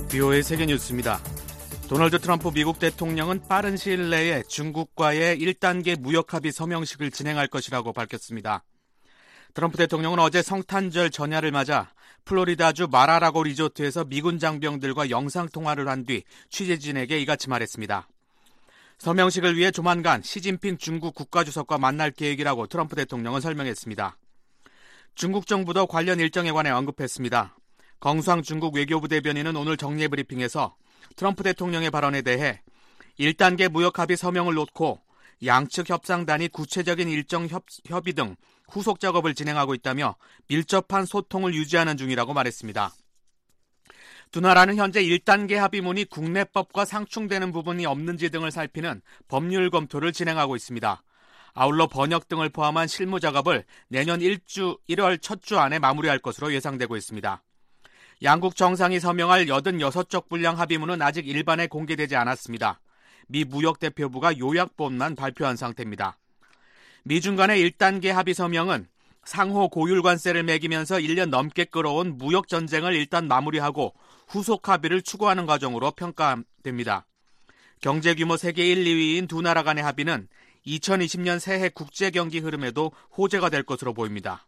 BOA 세계뉴스입니다. 도널드 트럼프 미국 대통령은 빠른 시일 내에 중국과의 1단계 무역합의 서명식을 진행할 것이라고 밝혔습니다. 트럼프 대통령은 어제 성탄절 전야를 맞아 플로리다주 마라라고 리조트에서 미군 장병들과 영상통화를 한 뒤 취재진에게 이같이 말했습니다. 서명식을 위해 조만간 시진핑 중국 국가주석과 만날 계획이라고 트럼프 대통령은 설명했습니다. 중국 정부도 관련 일정에 관해 언급했습니다.耿수왕 중국 외교부 대변인은 오늘 정례 브리핑에서 트럼프 대통령의 발언에 대해 1단계 무역합의 서명을 놓고 양측 협상단이 구체적인 일정 협의 등 후속 작업을 진행하고 있다며 밀접한 소통을 유지하는 중이라고 말했습니다. 두 나라는 현재 1단계 합의문이 국내법과 상충되는 부분이 없는지 등을 살피는 법률 검토를 진행하고 있습니다. 아울러 번역 등을 포함한 실무 작업을 내년 1월 첫 주 안에 마무리할 것으로 예상되고 있습니다. 양국 정상이 서명할 86쪽 분량 합의문은 아직 일반에 공개되지 않았습니다. 미 무역대표부가 요약본만 발표한 상태입니다. 미중 간의 1단계 합의 서명은 상호 고율 관세를 매기면서 1년 넘게 끌어온 무역 전쟁을 일단 마무리하고 후속 합의를 추구하는 과정으로 평가됩니다. 경제 규모 세계 1, 2위인 두 나라 간의 합의는 2020년 새해 국제 경기 흐름에도 호재가 될 것으로 보입니다.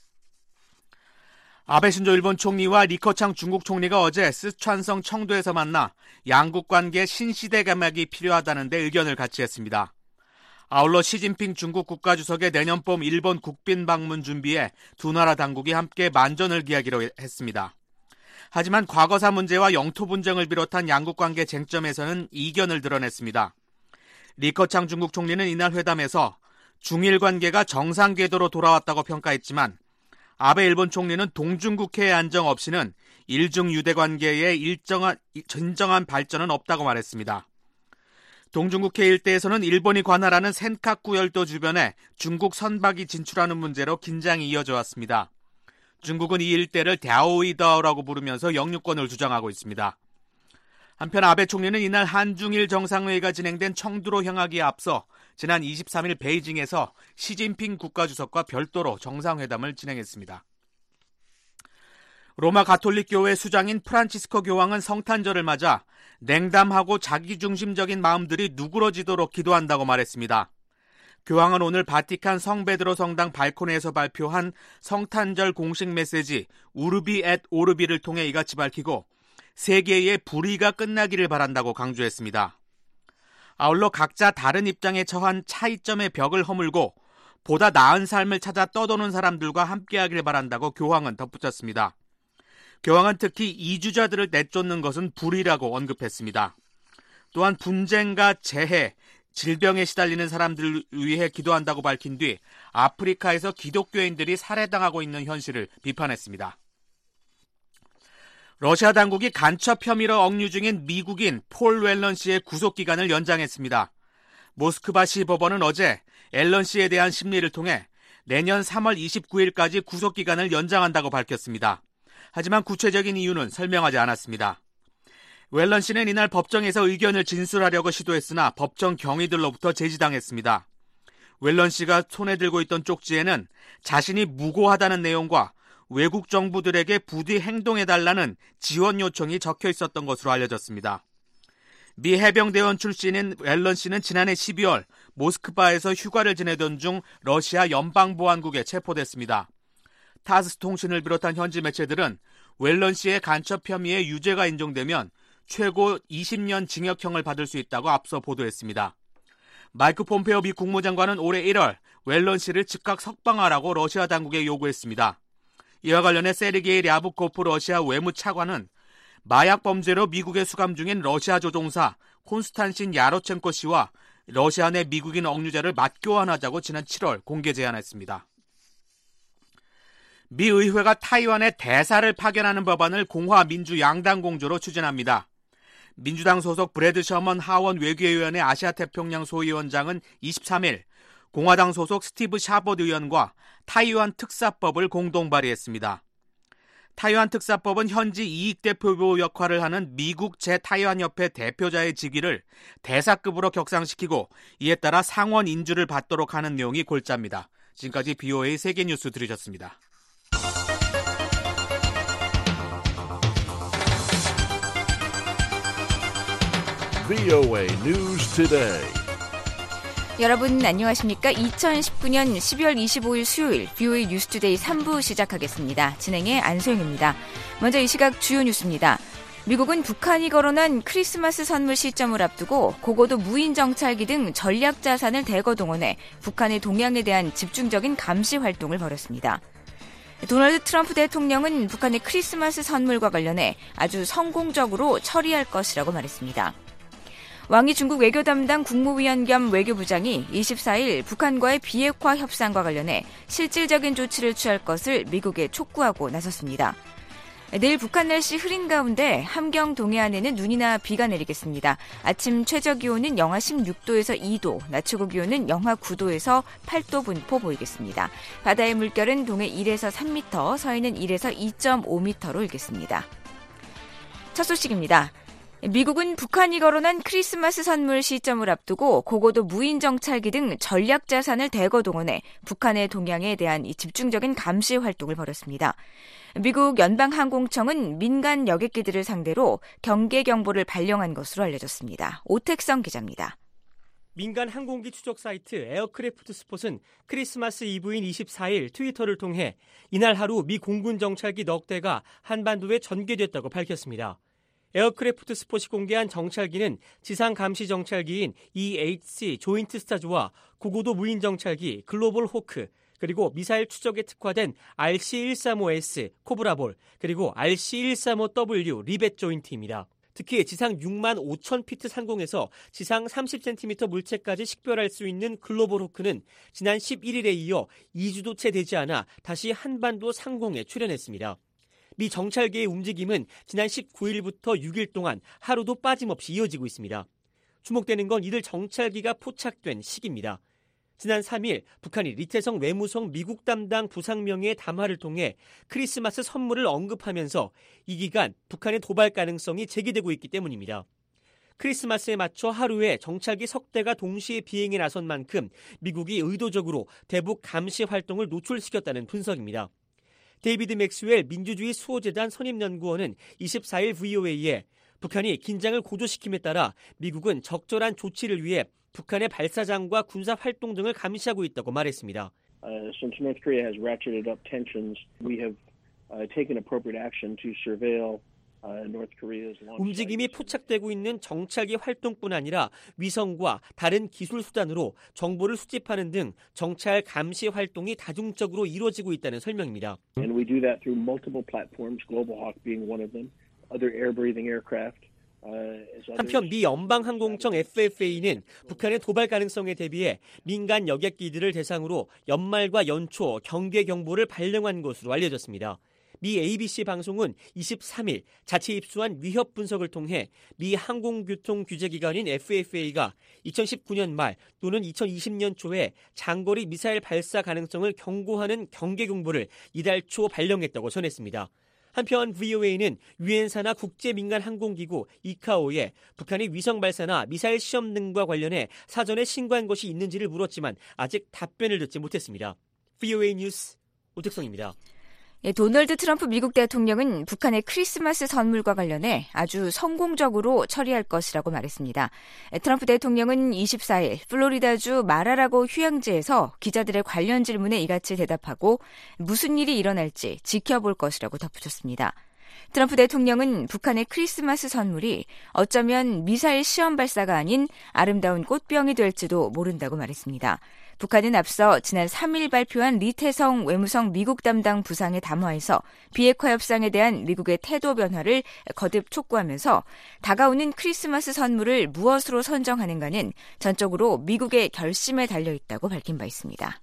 아베 신조 일본 총리와 리커창 중국 총리가 어제 스촨성 청도에서 만나 양국 관계 신시대 개막이 필요하다는 데 의견을 같이 했습니다. 아울러 시진핑 중국 국가주석의 내년 봄 일본 국빈 방문 준비에 두 나라 당국이 함께 만전을 기하기로 했습니다. 하지만 과거사 문제와 영토 분쟁을 비롯한 양국 관계 쟁점에서는 이견을 드러냈습니다. 리커창 중국 총리는 이날 회담에서 중일 관계가 정상 궤도로 돌아왔다고 평가했지만 아베 일본 총리는 동중국해의 안정 없이는 일중 유대 관계에 진정한 발전은 없다고 말했습니다. 동중국해 일대에서는 일본이 관할하는 센카쿠 열도 주변에 중국 선박이 진출하는 문제로 긴장이 이어져 왔습니다. 중국은 이 일대를 랴오이다오라고 부르면서 영유권을 주장하고 있습니다. 한편 아베 총리는 이날 한중일 정상회의가 진행된 청두로 향하기에 앞서 지난 23일 베이징에서 시진핑 국가주석과 별도로 정상회담을 진행했습니다. 로마 가톨릭교회 수장인 프란치스코 교황은 성탄절을 맞아 냉담하고 자기중심적인 마음들이 누그러지도록 기도한다고 말했습니다. 교황은 오늘 바티칸 성베드로 성당 발코니에서 발표한 성탄절 공식 메시지 우르비 앳 오르비를 통해 이같이 밝히고 세계의 불의가 끝나기를 바란다고 강조했습니다. 아울러 각자 다른 입장에 처한 차이점의 벽을 허물고 보다 나은 삶을 찾아 떠도는 사람들과 함께하길 바란다고 교황은 덧붙였습니다. 교황은 특히 이주자들을 내쫓는 것은 불의라고 언급했습니다. 또한 분쟁과 재해, 질병에 시달리는 사람들을 위해 기도한다고 밝힌 뒤 아프리카에서 기독교인들이 살해당하고 있는 현실을 비판했습니다. 러시아 당국이 간첩 혐의로 억류 중인 미국인 폴 웰런 씨의 구속기간을 연장했습니다. 모스크바시 법원은 어제 앨런 씨에 대한 심리를 통해 내년 3월 29일까지 구속기간을 연장한다고 밝혔습니다. 하지만 구체적인 이유는 설명하지 않았습니다. 웰런 씨는 이날 법정에서 의견을 진술하려고 시도했으나 법정 경위들로부터 제지당했습니다. 웰런 씨가 손에 들고 있던 쪽지에는 자신이 무고하다는 내용과 외국 정부들에게 부디 행동해달라는 지원 요청이 적혀 있었던 것으로 알려졌습니다. 미 해병대원 출신인 웰런 씨는 지난해 12월 모스크바에서 휴가를 지내던 중 러시아 연방보안국에 체포됐습니다. 타스 통신을 비롯한 현지 매체들은 웰런 씨의 간첩 혐의에 유죄가 인정되면 최고 20년 징역형을 받을 수 있다고 앞서 보도했습니다. 마이크 폼페오 미 국무장관은 올해 1월 웰런 씨를 즉각 석방하라고 러시아 당국에 요구했습니다. 이와 관련해 세르게이 랴브코프 러시아 외무차관은 마약 범죄로 미국에 수감 중인 러시아 조종사 콘스탄신 야로첸코 씨와 러시아 내 미국인 억류자를 맞교환하자고 지난 7월 공개 제안했습니다. 미 의회가 타이완에 대사를 파견하는 법안을 공화 민주 양당 공조로 추진합니다. 민주당 소속 브래드 셔먼 하원 외교위원회 아시아태평양 소위원장은 23일 공화당 소속 스티브 샤봇 의원과 타이완 특사법을 공동 발의했습니다. 타이완 특사법은 현지 이익대표부 역할을 하는 미국 제-타이완협회 대표자의 직위를 대사급으로 격상시키고 이에 따라 상원 인주를 받도록 하는 내용이 골자입니다. 지금까지 BOA 세계뉴스 들으셨습니다. VOA News Today. 여러분 안녕하십니까? 2019년 12월 25일 수요일 VOA 뉴스투데이 3부 시작하겠습니다. 진행의 안소영입니다. 먼저 이 시각 주요 뉴스입니다. 미국은 북한이 거론한 크리스마스 선물 시점을 앞두고 고고도 무인 정찰기 등 전략 자산을 대거 동원해 북한의 동향에 대한 집중적인 감시 활동을 벌였습니다. 도널드 트럼프 대통령은 북한의 크리스마스 선물과 관련해 아주 성공적으로 처리할 것이라고 말했습니다. 왕이 중국 외교 담당 국무위원 겸 외교부장이 24일 북한과의 비핵화 협상과 관련해 실질적인 조치를 취할 것을 미국에 촉구하고 나섰습니다. 내일 북한 날씨 흐린 가운데 함경 동해안에는 눈이나 비가 내리겠습니다. 아침 최저기온은 영하 16도에서 2도, 낮 최고기온은 영하 9도에서 8도 분포 보이겠습니다. 바다의 물결은 동해 1에서 3m, 서해는 1에서 2.5m로 일겠습니다. 첫 소식입니다. 미국은 북한이 거론한 크리스마스 선물 시점을 앞두고 고고도 무인 정찰기 등 전략 자산을 대거 동원해 북한의 동향에 대한 집중적인 감시 활동을 벌였습니다. 미국 연방항공청은 민간 여객기들을 상대로 경계 경보를 발령한 것으로 알려졌습니다. 오택성 기자입니다. 민간 항공기 추적 사이트 에어크래프트 스폿은 크리스마스 이브인 24일 트위터를 통해 이날 하루 미 공군 정찰기 넉 대가 한반도에 전개됐다고 밝혔습니다. 에어크래프트 스폿이 공개한 정찰기는 지상 감시 정찰기인 EHC 조인트 스타즈와 고고도 무인 정찰기 글로벌 호크, 그리고 미사일 추적에 특화된 RC-135S 코브라볼, 그리고 RC-135W 리벳 조인트입니다. 특히 지상 6만 5천 피트 상공에서 지상 30cm 물체까지 식별할 수 있는 글로벌 호크는 지난 11일에 이어 2주도 채 되지 않아 다시 한반도 상공에 출현했습니다. 미 정찰기의 움직임은 지난 19일부터 6일 동안 하루도 빠짐없이 이어지고 있습니다. 주목되는 건 이들 정찰기가 포착된 시기입니다. 지난 3일 북한이 리태성 외무성 미국 담당 부상명의의 담화를 통해 크리스마스 선물을 언급하면서 이 기간 북한의 도발 가능성이 제기되고 있기 때문입니다. 크리스마스에 맞춰 하루에 정찰기 석 대가 동시에 비행에 나선 만큼 미국이 의도적으로 대북 감시 활동을 노출시켰다는 분석입니다. 데이비드 맥스웰 민주주의 수호재단 선임연구원은 24일 VOA에 북한이 긴장을 고조시킴에 따라 미국은 적절한 조치를 위해 북한의 발사장과 군사 활동 등을 감시하고 있다고 말했습니다. Since North Korea has ratcheted up tensions, we have taken appropriate action to surveil North Korea's launch. 움직임이 포착되고 있는 정찰기 활동뿐 아니라 위성과 다른 기술 수단으로 정보를 수집하는 등 정찰 감시 활동이 다중적으로 이루어지고 있다는 설명입니다. And we do that through multiple platforms, Global Hawk being one of them, other air-breathing aircraft. 한편 미 연방항공청 FFA는 북한의 도발 가능성에 대비해 민간 여객기들을 대상으로 연말과 연초 경계 경보를 발령한 것으로 알려졌습니다. 미 ABC 방송은 23일 자체 입수한 위협 분석을 통해 미 항공교통규제기관인 FFA가 2019년 말 또는 2020년 초에 장거리 미사일 발사 가능성을 경고하는 경계 경보를 이달 초 발령했다고 전했습니다. 한편 VOA는 유엔사나 국제민간항공기구 이카오에 북한의 위성 발사나 미사일 시험 등과 관련해 사전에 신고한 것이 있는지를 물었지만 아직 답변을 듣지 못했습니다. VOA 뉴스 오택성입니다. 도널드 트럼프 미국 대통령은 북한의 크리스마스 선물과 관련해 아주 성공적으로 처리할 것이라고 말했습니다. 트럼프 대통령은 24일 플로리다주 마라라고 휴양지에서 기자들의 관련 질문에 이같이 대답하고 무슨 일이 일어날지 지켜볼 것이라고 덧붙였습니다. 트럼프 대통령은 북한의 크리스마스 선물이 어쩌면 미사일 시험 발사가 아닌 아름다운 꽃병이 될지도 모른다고 말했습니다. 북한은 앞서 지난 3일 발표한 리태성 외무성 미국 담당 부상의 담화에서 비핵화 협상에 대한 미국의 태도 변화를 거듭 촉구하면서 다가오는 크리스마스 선물을 무엇으로 선정하는가는 전적으로 미국의 결심에 달려있다고 밝힌 바 있습니다.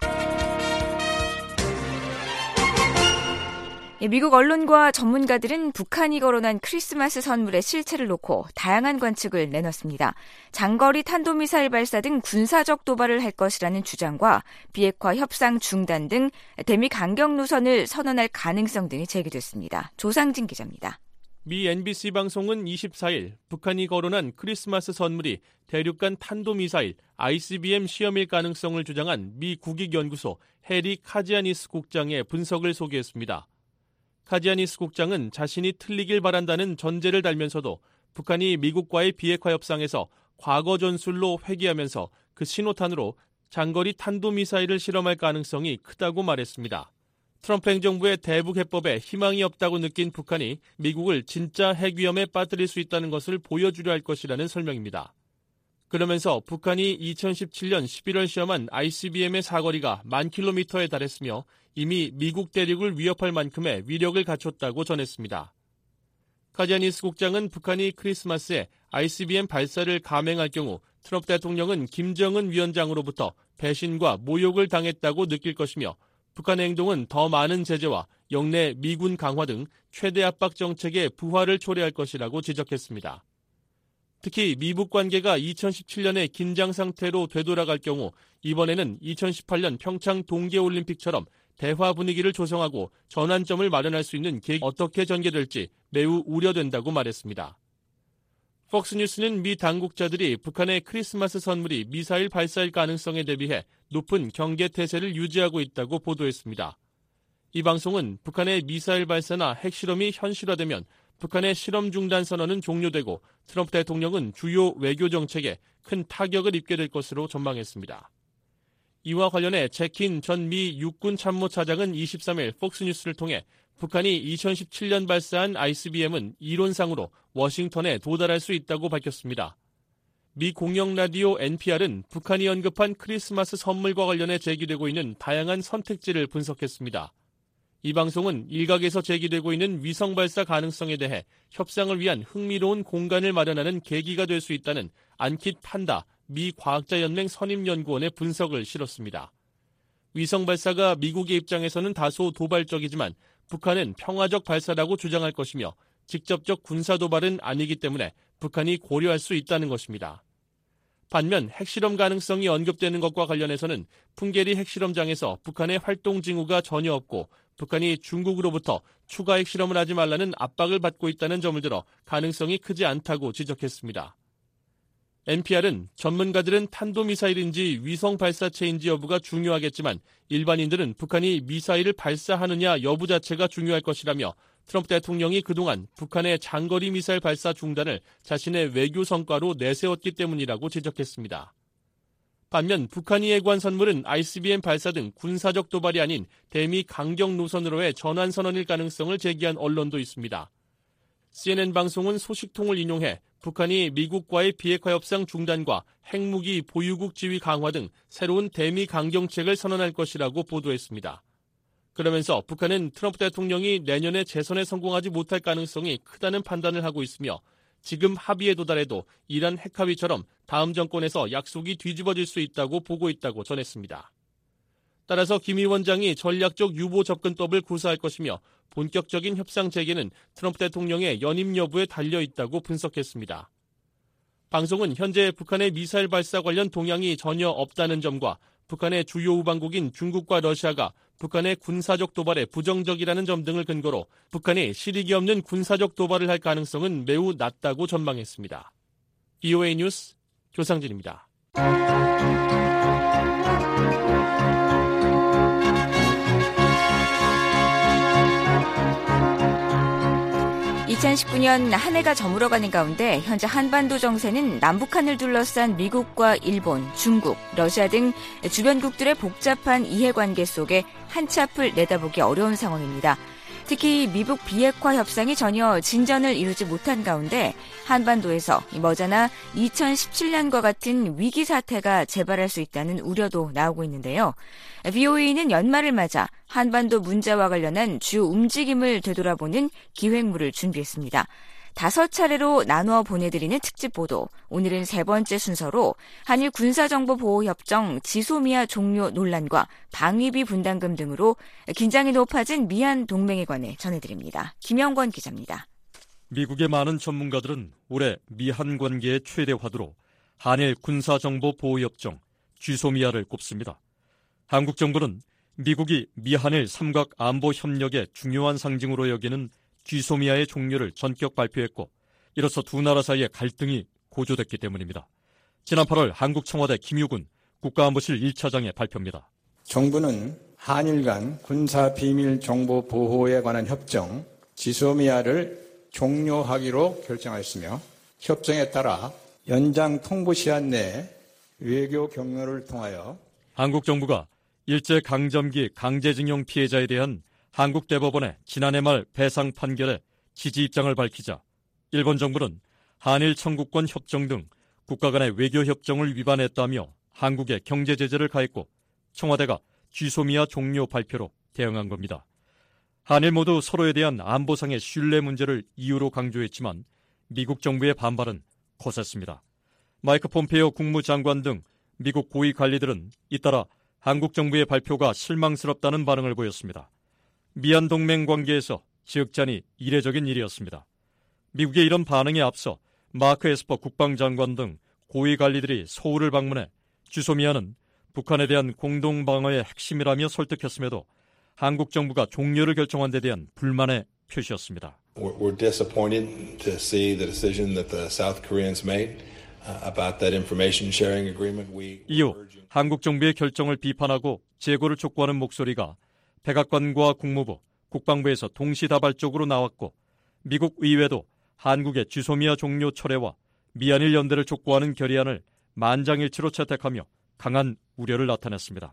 미국 언론과 전문가들은 북한이 거론한 크리스마스 선물의 실체를 놓고 다양한 관측을 내놨습니다. 장거리 탄도미사일 발사 등 군사적 도발을 할 것이라는 주장과 비핵화 협상 중단 등 대미 강경 노선을 선언할 가능성 등이 제기됐습니다. 조상진 기자입니다. 미 NBC 방송은 24일 북한이 거론한 크리스마스 선물이 대륙간 탄도미사일 ICBM 시험일 가능성을 주장한 미 국익연구소 해리 카지아니스 국장의 분석을 소개했습니다. 카지아니스 국장은 자신이 틀리길 바란다는 전제를 달면서도 북한이 미국과의 비핵화 협상에서 과거 전술로 회귀하면서 그 신호탄으로 장거리 탄도미사일을 실험할 가능성이 크다고 말했습니다. 트럼프 행정부의 대북 해법에 희망이 없다고 느낀 북한이 미국을 진짜 핵위험에 빠뜨릴 수 있다는 것을 보여주려 할 것이라는 설명입니다. 그러면서 북한이 2017년 11월 시험한 ICBM의 사거리가 10,000km에 달했으며 이미 미국 대륙을 위협할 만큼의 위력을 갖췄다고 전했습니다. 카지아니스 국장은 북한이 크리스마스에 ICBM 발사를 감행할 경우 트럼프 대통령은 김정은 위원장으로부터 배신과 모욕을 당했다고 느낄 것이며 북한의 행동은 더 많은 제재와 영내 미군 강화 등 최대 압박 정책의 부활을 초래할 것이라고 지적했습니다. 특히 미북 관계가 2017년의 긴장 상태로 되돌아갈 경우 이번에는 2018년 평창 동계올림픽처럼 대화 분위기를 조성하고 전환점을 마련할 수 있는 계획이 어떻게 전개될지 매우 우려된다고 말했습니다. 폭스뉴스는 미 당국자들이 북한의 크리스마스 선물이 미사일 발사일 가능성에 대비해 높은 경계태세를 유지하고 있다고 보도했습니다. 이 방송은 북한의 미사일 발사나 핵실험이 현실화되면 북한의 실험 중단 선언은 종료되고 트럼프 대통령은 주요 외교 정책에 큰 타격을 입게 될 것으로 전망했습니다. 이와 관련해 제킨 전 미 육군 참모차장은 23일 폭스뉴스를 통해 북한이 2017년 발사한 ICBM은 이론상으로 워싱턴에 도달할 수 있다고 밝혔습니다. 미 공영 라디오 NPR은 북한이 언급한 크리스마스 선물과 관련해 제기되고 있는 다양한 선택지를 분석했습니다. 이 방송은 일각에서 제기되고 있는 위성 발사 가능성에 대해 협상을 위한 흥미로운 공간을 마련하는 계기가 될 수 있다는 안킷 판다 미 과학자연맹 선임연구원의 분석을 실었습니다. 위성 발사가 미국의 입장에서는 다소 도발적이지만 북한은 평화적 발사라고 주장할 것이며 직접적 군사 도발은 아니기 때문에 북한이 고려할 수 있다는 것입니다. 반면 핵실험 가능성이 언급되는 것과 관련해서는 풍계리 핵실험장에서 북한의 활동 징후가 전혀 없고 북한이 중국으로부터 추가 핵실험을 하지 말라는 압박을 받고 있다는 점을 들어 가능성이 크지 않다고 지적했습니다. NPR은 전문가들은 탄도미사일인지 위성 발사체인지 여부가 중요하겠지만 일반인들은 북한이 미사일을 발사하느냐 여부 자체가 중요할 것이라며 트럼프 대통령이 그동안 북한의 장거리 미사일 발사 중단을 자신의 외교 성과로 내세웠기 때문이라고 지적했습니다. 반면 북한이 예고한 선물은 ICBM 발사 등 군사적 도발이 아닌 대미 강경 노선으로의 전환 선언일 가능성을 제기한 언론도 있습니다. CNN 방송은 소식통을 인용해 북한이 미국과의 비핵화 협상 중단과 핵무기 보유국 지위 강화 등 새로운 대미 강경책을 선언할 것이라고 보도했습니다. 그러면서 북한은 트럼프 대통령이 내년에 재선에 성공하지 못할 가능성이 크다는 판단을 하고 있으며 지금 합의에 도달해도 이란 핵합의처럼 다음 정권에서 약속이 뒤집어질 수 있다고 보고 있다고 전했습니다. 따라서 김 위원장이 전략적 유보 접근법을 구사할 것이며 본격적인 협상 재개는 트럼프 대통령의 연임 여부에 달려 있다고 분석했습니다. 방송은 현재 북한의 미사일 발사 관련 동향이 전혀 없다는 점과 북한의 주요 우방국인 중국과 러시아가 북한의 군사적 도발에 부정적이라는 점 등을 근거로 북한이 실익이 없는 군사적 도발을 할 가능성은 매우 낮다고 전망했습니다. VOA 뉴스 조상진입니다. 2019년 한 해가 저물어가는 가운데 현재 한반도 정세는 남북한을 둘러싼 미국과 일본, 중국, 러시아 등 주변국들의 복잡한 이해관계 속에 한치 앞을 내다보기 어려운 상황입니다. 특히 미북 비핵화 협상이 전혀 진전을 이루지 못한 가운데 한반도에서 머지않아 2017년과 같은 위기 사태가 재발할 수 있다는 우려도 나오고 있는데요. VOA는 연말을 맞아 한반도 문제와 관련한 주요 움직임을 되돌아보는 기획물을 준비했습니다. 5차례로 나누어 보내드리는 특집 보도. 오늘은 3번째 순서로 한일 군사정보보호협정 지소미아 종료 논란과 방위비 분담금 등으로 긴장이 높아진 미한 동맹에 관해 전해드립니다. 김영권 기자입니다. 미국의 많은 전문가들은 올해 미한 관계의 최대 화두로 한일 군사정보보호협정 지소미아를 꼽습니다. 한국 정부는 미국이 미한일 삼각 안보 협력의 중요한 상징으로 여기는 지소미아의 종료를 전격 발표했고 이로써 두 나라 사이의 갈등이 고조됐기 때문입니다. 지난 8월 한국 청와대 김유군 국가안보실 1차장의 발표입니다. 정부는 한일 간 군사비밀 정보 보호에 관한 협정 지소미아를 종료하기로 결정하였으며 협정에 따라 연장 통보시한 내 외교 경로를 통하여 한국 정부가 일제 강점기 강제징용 피해자에 대한 한국 대법원의 지난해 말 배상 판결에 지지 입장을 밝히자 일본 정부는 한일 청구권 협정 등 국가 간의 외교 협정을 위반했다며 한국에 경제 제재를 가했고 청와대가 쥐소미아 종료 발표로 대응한 겁니다. 한일 모두 서로에 대한 안보상의 신뢰 문제를 이유로 강조했지만 미국 정부의 반발은 거셌습니다. 마이크 폼페이오 국무장관 등 미국 고위 관리들은 잇따라 한국 정부의 발표가 실망스럽다는 반응을 보였습니다. 미한 동맹 관계에서 지흑잔이 이례적인 일이었습니다. 미국의 이런 반응에 앞서 마크 에스퍼 국방장관 등 고위 관리들이 서울을 방문해 쥐소미아는 북한에 대한 공동 방어의 핵심이라며 설득했음에도 한국 정부가 종료를 결정한 데 대한 불만의 표시였습니다. We're disappointed to see the decision that the South Koreans made about that information sharing agreement. 이후 한국 정부의 결정을 비판하고 재고를 촉구하는 목소리가 백악관과 국무부, 국방부에서 동시다발적으로 나왔고 미국 의회도 한국의 쥐소미아 종료 철회와 미한일 연대를 촉구하는 결의안을 만장일치로 채택하며 강한 우려를 나타냈습니다.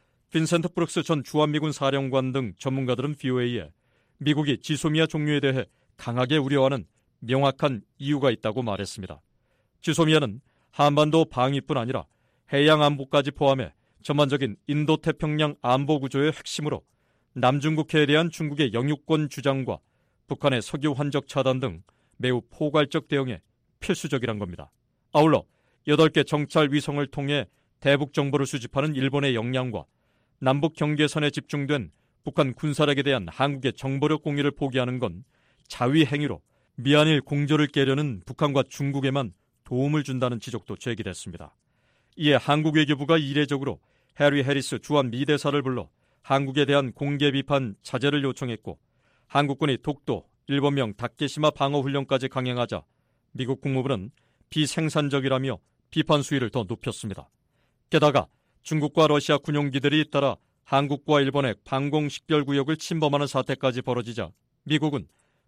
빈센트 브룩스 전 주한미군 사령관 등 전문가들은 VOA에 미국이 쥐소미아 종료에 대해 강하게 우려하는 명확한 이유가 있다고 말했습니다. 쥐소미아는 한반도 방위뿐 아니라 해양 안보까지 포함해 전반적인 인도태평양 안보 구조의 핵심으로 남중국해에 대한 중국의 영유권 주장과 북한의 석유 환적 차단 등 매우 포괄적 대응에 필수적이란 겁니다. 아울러 8개 정찰 위성을 통해 대북 정보를 수집하는 일본의 역량과 남북 경계선에 집중된 북한 군사력에 대한 한국의 정보력 공유를 포기하는 건 자위 행위로 미한일 공조를 깨려는 북한과 중국에만 도움을 준다는 지적도 제기됐습니다. 이에 한국 외교부가 이례적으로 해리 해리스 주한 미 대사를 불러 한국에 대한 공개 비판 자제를 요청했고 한국군이 독도, 일본명 다케시마 방어훈련까지 강행하자 미국 국무부는 비생산적이라며 비판 수위를 더 높였습니다. 게다가 중국과 러시아 군용기들이 잇따라 한국과 일본의 방공식별구역을 침범하는 사태까지 벌어지자 미국은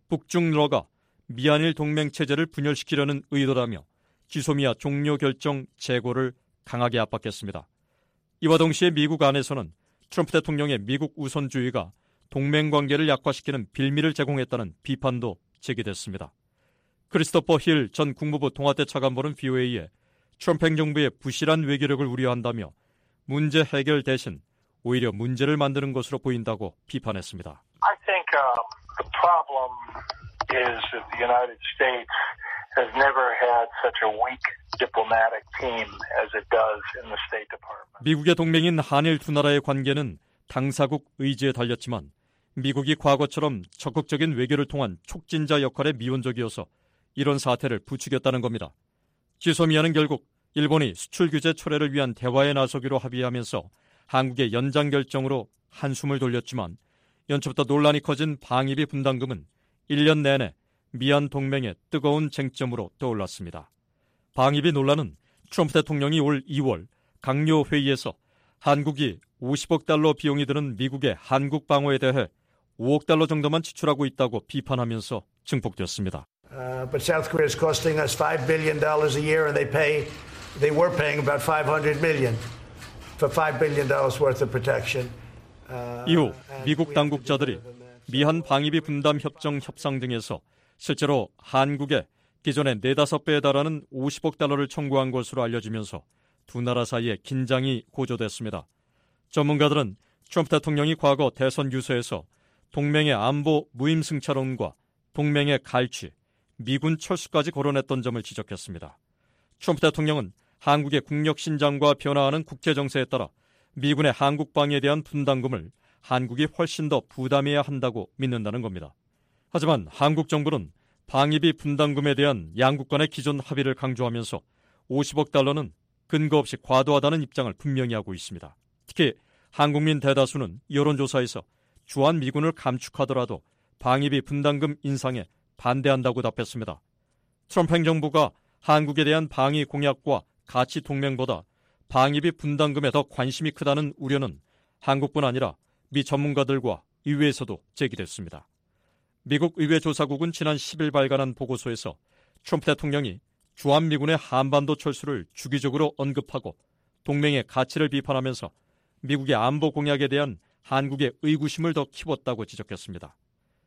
북중러가 미한일 동맹체제를 분열시키려는 의도라며 쥐소미아 종료 결정 재고를 강하게 압박했습니다. 이와 동시에 미국 안에서는 트럼프 대통령의 미국 우선주의가 동맹관계를 약화시키는 빌미를 제공했다는 비판도 제기됐습니다. 크리스토퍼 힐 전 국무부 통화대 차관보는 VOA에 트럼프 행정부의 부실한 외교력을 우려한다며 문제 해결 대신 오히려 문제를 만드는 것으로 보인다고 비판했습니다. I think the problem is that the United States has never had such a weak diplomatic team as it does in the State Department. 미국의 동맹인 한일 두 나라의 관계는 당사국 의지에 달렸지만 미국이 과거처럼 적극적인 외교를 통한 촉진자 역할에 미온적이어서 이런 사태를 부추겼다는 겁니다. 쥐소미아는 결국 일본이 수출 규제 철회를 위한 대화에 나서기로 합의하면서 한국의 연장 결정으로 한숨을 돌렸지만 연초부터 논란이 커진 방위비 분담금은 1년 내내 미한 동맹의 뜨거운 쟁점으로 떠올랐습니다. 방위비 논란은 트럼프 대통령이 올 2월 강요 회의에서 한국이 50억 달러 비용이 드는 미국의 한국 방어에 대해 5억 달러 정도만 지출하고 있다고 비판하면서 증폭되었습니다. But South Korea is costing us $5 billion a year, and they were paying about $500 million for $5 billion worth of protection. 이후 미국 당국자들이 미한 방위비 분담 협정 협상 등에서 실제로 한국에 기존의 4-5배에 달하는 50억 달러를 청구한 것으로 알려지면서 두 나라 사이에 긴장이 고조됐습니다. 전문가들은 트럼프 대통령이 과거 대선 유세에서 동맹의 안보 무임승차론과 동맹의 갈취, 미군 철수까지 거론했던 점을 지적했습니다. 트럼프 대통령은 한국의 국력 신장과 변화하는 국제정세에 따라 미군의 한국 방위에 대한 분담금을 한국이 훨씬 더 부담해야 한다고 믿는다는 겁니다. 하지만 한국 정부는 방위비 분담금에 대한 양국 간의 기존 합의를 강조하면서 50억 달러는 근거 없이 과도하다는 입장을 분명히 하고 있습니다. 특히 한국민 대다수는 여론조사에서 주한미군을 감축하더라도 방위비 분담금 인상에 반대한다고 답했습니다. 트럼프 행정부가 한국에 대한 방위 공약과 가치 동맹보다 방위비 분담금에 더 관심이 크다는 우려는 한국뿐 아니라 미 전문가들과 의회에서도 제기됐습니다. 미국 의회 조사국은 지난 10일 발간한 보고서에서 트럼프 대통령이 주한미군의 한반도 철수를 주기적으로 언급하고 동맹의 가치를 비판하면서 미국의 안보 공약에 대한 한국의 의구심을 더 키웠다고 지적했습니다.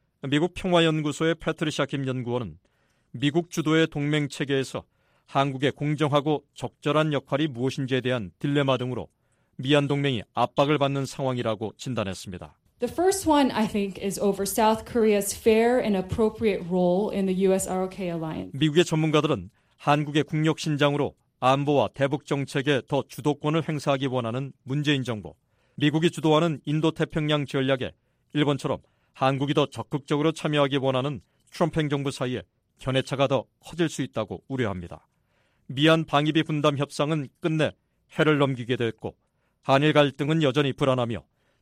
미국 평화연구소의 패트리샤 김 연구원은 미국 주도의 동맹 체계에서 한국의 공정하고 적절한 역할이 무엇인지에 대한 딜레마 등으로 미한 동맹이 압박을 받는 상황이라고 진단했습니다. The first one, I think, is over South Korea's fair and appropriate role in the US-ROK alliance. 미국의 전문가들은 한국의 국력 신장으로 안보와 대북 정책에 더 주도권을 행사하기 원하는 문재인 정부, 미국이 주도하는 인도태평양 전략에 일본처럼 한국이 더 적극적으로 참여하기 원하는 트럼프 행정부 사이에 견해차가 더 커질 수 있다고 우려합니다. 미한 방위비 분담 협상은 끝내 해를 넘기게 됐고 한일 갈등은 여전히 불안하며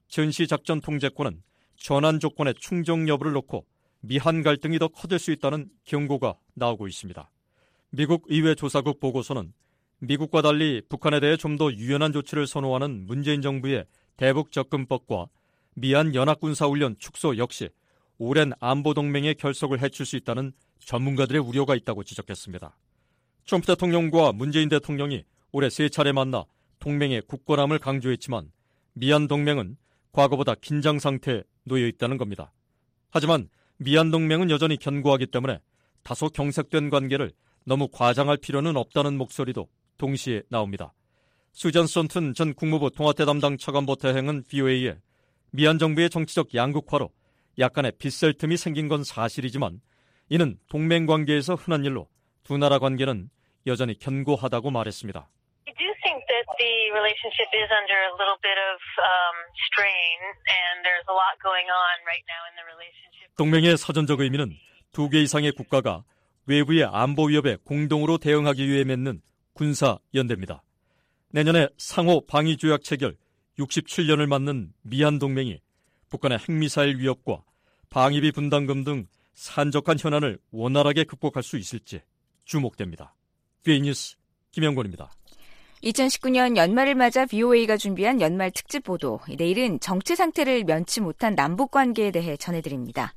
전시작전 통제권은 전환 조건의 충족 여부를 놓고 미한 갈등이 더 커질 수 있다는 경고가 나오고 있습니다. 미국 의회 조사국 보고서는 미국과 달리 북한에 대해 좀 더 유연한 조치를 선호하는 문재인 정부의 대북 접근법과 미한 연합군사훈련 축소 역시 오랜 안보동맹의 결속을 해칠 수 있다는 전문가들의 우려가 있다고 지적했습니다. 트럼프 대통령과 문재인 대통령이 올해 3차례 만나 동맹의 굳건함을 강조했지만 미한 동맹은 과거보다 긴장 상태에 놓여 있다는 겁니다. 하지만 미한 동맹은 여전히 견고하기 때문에 다소 경색된 관계를 너무 과장할 필요는 없다는 목소리도 동시에 나옵니다. 수잔 썬튼 전 국무부 통화대 담당 차관보 대행은 VOA에 미한 정부의 정치적 양극화로 약간의 빗셀 틈이 생긴 건 사실이지만 이는 동맹 관계에서 흔한 일로 두 나라 관계는 여전히 견고하다고 말했습니다. I do think that the relationship is under a little bit of strain and there's a lot going on right now in the relationship. 동맹의 사전적 의미는 두 개 이상의 국가가 외부의 안보 위협에 공동으로 대응하기 위해 맺는 군사 연대입니다. 내년에 상호 방위 조약 체결 67년을 맞는 미한 동맹이 북한의 핵미사일 위협과 방위비 분담금 등 산적한 현안을 원활하게 극복할 수 있을지 주목됩니다. VOA 뉴스 김영권입니다. 2019년 연말을 맞아 VOA가 준비한 연말 특집 보도. 내일은 정체 상태를 면치 못한 남북 관계에 대해 전해드립니다.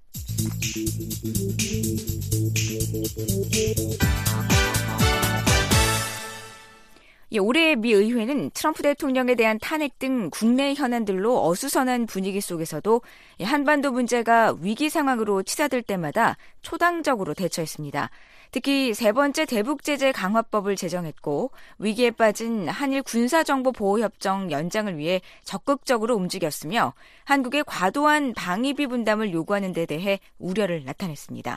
올해 미 의회는 트럼프 대통령에 대한 탄핵 등 국내 현안들로 어수선한 분위기 속에서도 한반도 문제가 위기 상황으로 치닫을 때마다 초당적으로 대처했습니다. 특히 세 번째 대북제재 강화법을 제정했고 위기에 빠진 한일 군사정보보호협정 연장을 위해 적극적으로 움직였으며 한국의 과도한 방위비 분담을 요구하는 데 대해 우려를 나타냈습니다.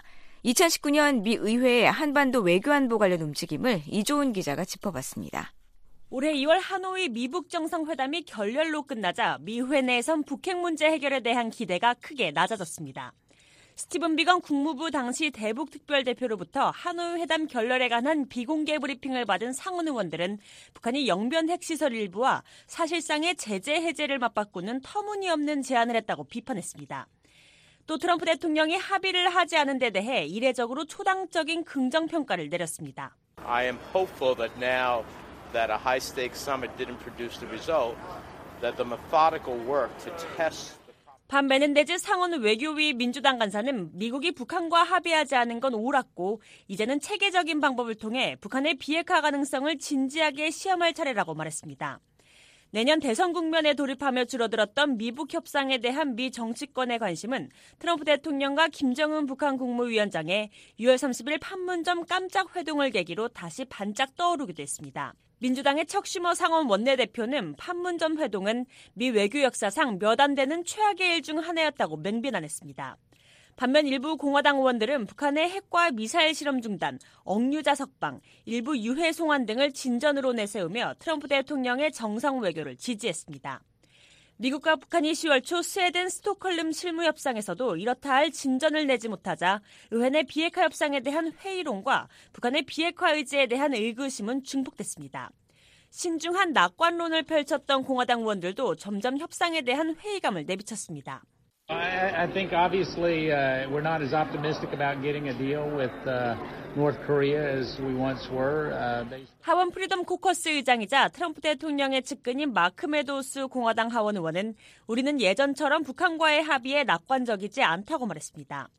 2019년 미 의회의 한반도 외교안보 관련 움직임을 이조은 기자가 짚어봤습니다. 올해 2월 하노이 미북 정상회담이 결렬로 끝나자 미 의회 내에선 북핵 문제 해결에 대한 기대가 크게 낮아졌습니다. 스티븐 비건 국무부 당시 대북특별대표로부터 하노이 회담 결렬에 관한 비공개 브리핑을 받은 상원 의원들은 북한이 영변 핵시설 일부와 사실상의 제재 해제를 맞바꾸는 터무니없는 제안을 했다고 비판했습니다. 또 트럼프 대통령이 합의를 하지 않은 데 대해 이례적으로 초당적인 긍정평가를 내렸습니다. I am hopeful that now that a high-stakes summit didn't produce the result, that the methodical work to test 반 메넨데즈 상원 외교위 민주당 간사는 미국이 북한과 합의하지 않은 건 옳았고 이제는 체계적인 방법을 통해 북한의 비핵화 가능성을 진지하게 시험할 차례라고 말했습니다. 내년 대선 국면에 돌입하며 줄어들었던 미북 협상에 대한 미 정치권의 관심은 트럼프 대통령과 김정은 북한 국무위원장의 6월 30일 판문점 깜짝 회동을 계기로 다시 반짝 떠오르기도 했습니다. 민주당의 척 슈머 상원 원내대표는 판문점 회동은 미 외교 역사상 몇 안 되는 최악의 일 중 하나였다고 맹비난했습니다. 반면 일부 공화당 의원들은 북한의 핵과 미사일 실험 중단, 억류자 석방, 일부 유해 송환 등을 진전으로 내세우며 트럼프 대통령의 정상 외교를 지지했습니다. 미국과 북한이 10월 초 스웨덴 스톡홀름 실무협상에서도 이렇다 할 진전을 내지 못하자 의회 내 비핵화 협상에 대한 회의론과 북한의 비핵화 의지에 대한 의구심은 중복됐습니다. 신중한 낙관론을 펼쳤던 공화당 의원들도 점점 협상에 대한 회의감을 내비쳤습니다. I think obviously we're not as optimistic about getting a deal with North Korea as we once were. 하원 프리덤 코커스 의장이자 트럼프 대통령의 측근인 마크 메도우스 공화당 하원 의원은 우리는 예전처럼 북한과의 합의에 낙관적이지 않다고 말했습니다.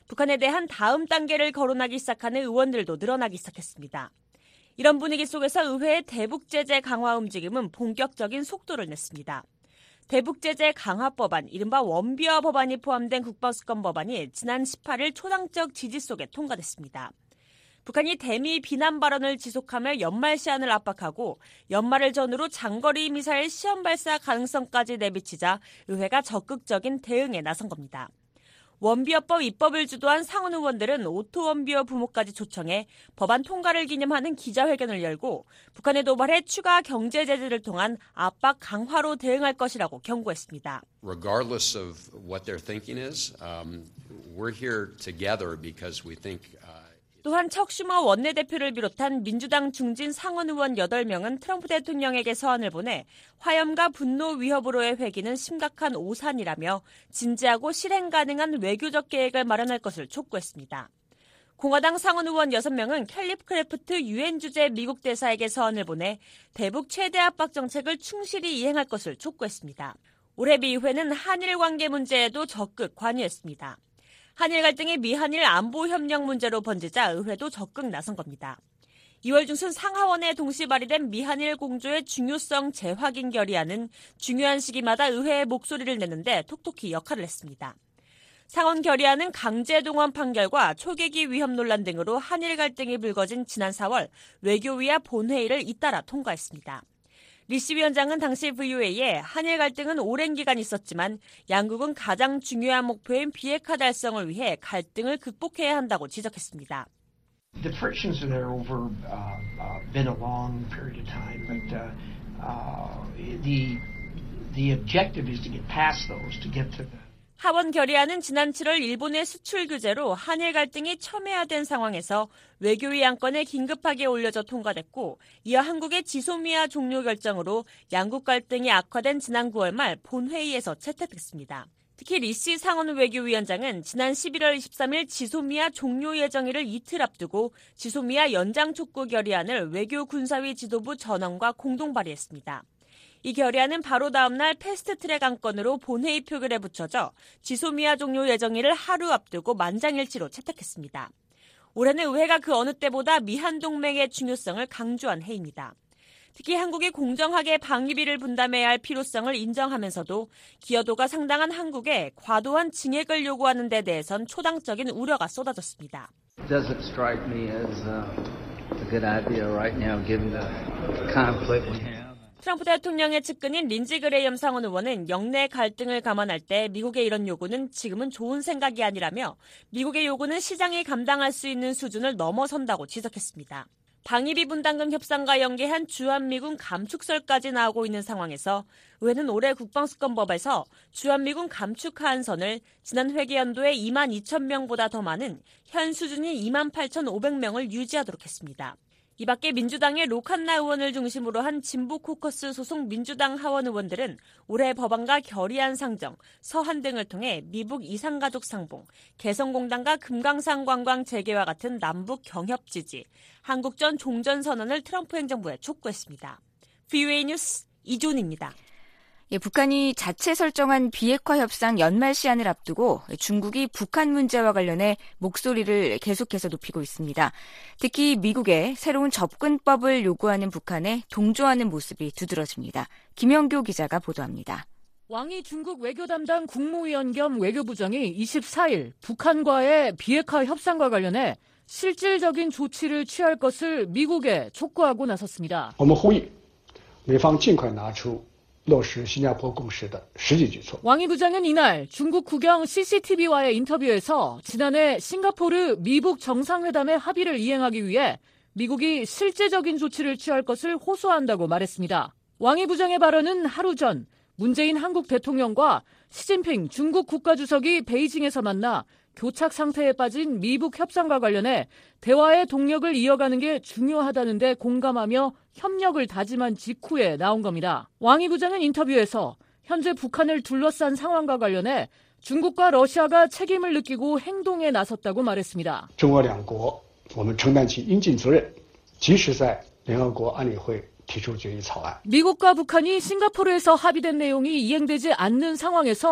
북한에 대한 다음 단계를 거론하기 시작하는 의원들도 늘어나기 시작했습니다. 이런 분위기 속에서 의회의 대북 제재 강화 움직임은 본격적인 속도를 냈습니다. 대북 제재 강화 법안, 이른바 원비어 법안이 포함된 국방수권 법안이 지난 18일 초당적 지지 속에 통과됐습니다. 북한이 대미 비난 발언을 지속하며 연말 시한을 압박하고 연말을 전후로 장거리 미사일 시험 발사 가능성까지 내비치자 의회가 적극적인 대응에 나선 겁니다. 원비어법 입법을 주도한 상원 의원들은 오토 원비어 부모까지 초청해 법안 통과를 기념하는 기자회견을 열고 북한에 도발해 추가 경제 제재를 통한 압박 강화로 대응할 것이라고 경고했습니다. Regardless of what their thinking is, we're here together because we think 또한 척 슈머 원내대표를 비롯한 민주당 중진 상원 의원 8명은 트럼프 대통령에게 서한을 보내 화염과 분노 위협으로의 회기는 심각한 오산이라며 진지하고 실행 가능한 외교적 계획을 마련할 것을 촉구했습니다. 공화당 상원 의원 6명은 캘립 크래프트 유엔 주재 미국 대사에게 서한을 보내 대북 최대 압박 정책을 충실히 이행할 것을 촉구했습니다. 올해 미의회는 한일 관계 문제에도 적극 관여했습니다. 한일 갈등이 미한일 안보협력 문제로 번지자 의회도 적극 나선 겁니다. 2월 중순 상하원에 동시 발의된 미한일 공조의 중요성 재확인 결의안은 중요한 시기마다 의회의 목소리를 내는데 톡톡히 역할을 했습니다. 상원 결의안은 강제동원 판결과 초계기 위협 논란 등으로 한일 갈등이 불거진 지난 4월 외교위와 본회의를 잇따라 통과했습니다. 리시 위원장은 당시 VOA에 한일 갈등은 오랜 기간 있었지만 양국은 가장 중요한 목표인 비핵화 달성을 위해 갈등을 극복해야 한다고 지적했습니다. The frictions are there over been a long period of time, but the objective is to get past those, to get to the 하원 결의안은 지난 7월 일본의 수출 규제로 한일 갈등이 첨예화된 상황에서 외교위 안건에 긴급하게 올려져 통과됐고 이어 한국의 지소미아 종료 결정으로 양국 갈등이 악화된 지난 9월 말 본회의에서 채택됐습니다. 특히 리시 상원 외교위원장은 지난 11월 23일 지소미아 종료 예정일을 이틀 앞두고 지소미아 연장 촉구 결의안을 외교군사위 지도부 전원과 공동 발의했습니다. 이 결의안은 바로 다음 날 패스트트랙 안건으로 본회의 표결에 붙여져 지소미아 종료 예정일을 하루 앞두고 만장일치로 채택했습니다. 올해는 의회가 그 어느 때보다 미한 동맹의 중요성을 강조한 해입니다. 특히 한국이 공정하게 방위비를 분담해야 할 필요성을 인정하면서도 기여도가 상당한 한국에 과도한 증액을 요구하는 데 대해선 초당적인 우려가 쏟아졌습니다. It doesn't strike me as a good idea right now given the conflict we have. 트럼프 대통령의 측근인 린지 그레이엄 상원 의원은 영내 갈등을 감안할 때 미국의 이런 요구는 지금은 좋은 생각이 아니라며 미국의 요구는 시장이 감당할 수 있는 수준을 넘어선다고 지적했습니다. 방위비 분담금 협상과 연계한 주한미군 감축설까지 나오고 있는 상황에서 의회는 올해 국방수권법에서 주한미군 감축 하한선을 지난 회계연도에 2만 2천 명보다 더 많은 현 수준인 2만 8,500명을 유지하도록 했습니다. 이 밖에 민주당의 로칸나 의원을 중심으로 한 진보 코커스 소속 민주당 하원 의원들은 올해 법안과 결의안 상정, 서한 등을 통해 미북 이산가족 상봉, 개성공단과 금강산 관광 재개와 같은 남북 경협 지지, 한국전 종전선언을 트럼프 행정부에 촉구했습니다. VOA 뉴스 이존입니다. 북한이 자체 설정한 비핵화 협상 연말 시한을 앞두고 중국이 북한 문제와 관련해 목소리를 계속해서 높이고 있습니다. 특히 미국의 새로운 접근법을 요구하는 북한에 동조하는 모습이 두드러집니다. 김영교 기자가 보도합니다. 왕이 중국 외교 담당 국무위원 겸 외교부장이 24일 북한과의 비핵화 협상과 관련해 실질적인 조치를 취할 것을 미국에 촉구하고 나섰습니다. 我们呼吁美方尽快拿出 落实新加坡共识的实际举措. 왕이 부장은 이날 중국 국영 CCTV와의 인터뷰에서 지난해 싱가포르 미북 정상회담의 합의를 이행하기 위해 미국이 실제적인 조치를 취할 것을 호소한다고 말했습니다. 왕이 부장의 발언은 하루 전 문재인 한국 대통령과 시진핑 중국 국가주석이 베이징에서 만나 교착 상태에 빠진 미북 협상과 관련해 대화의 동력을 이어가는 게 중요하다는 데 공감하며 협력을 다짐한 직후에 나온 겁니다. 왕이 부장은 인터뷰에서 현재 북한을 둘러싼 상황과 관련해 중국과 러시아가 책임을 느끼고 행동에 나섰다고 말했습니다. 中俄两国我们承担起应尽责任及时在联合国安理会 미국과 북한이 싱가포르에서 합의된 내용이 이행되지 않는 상황에서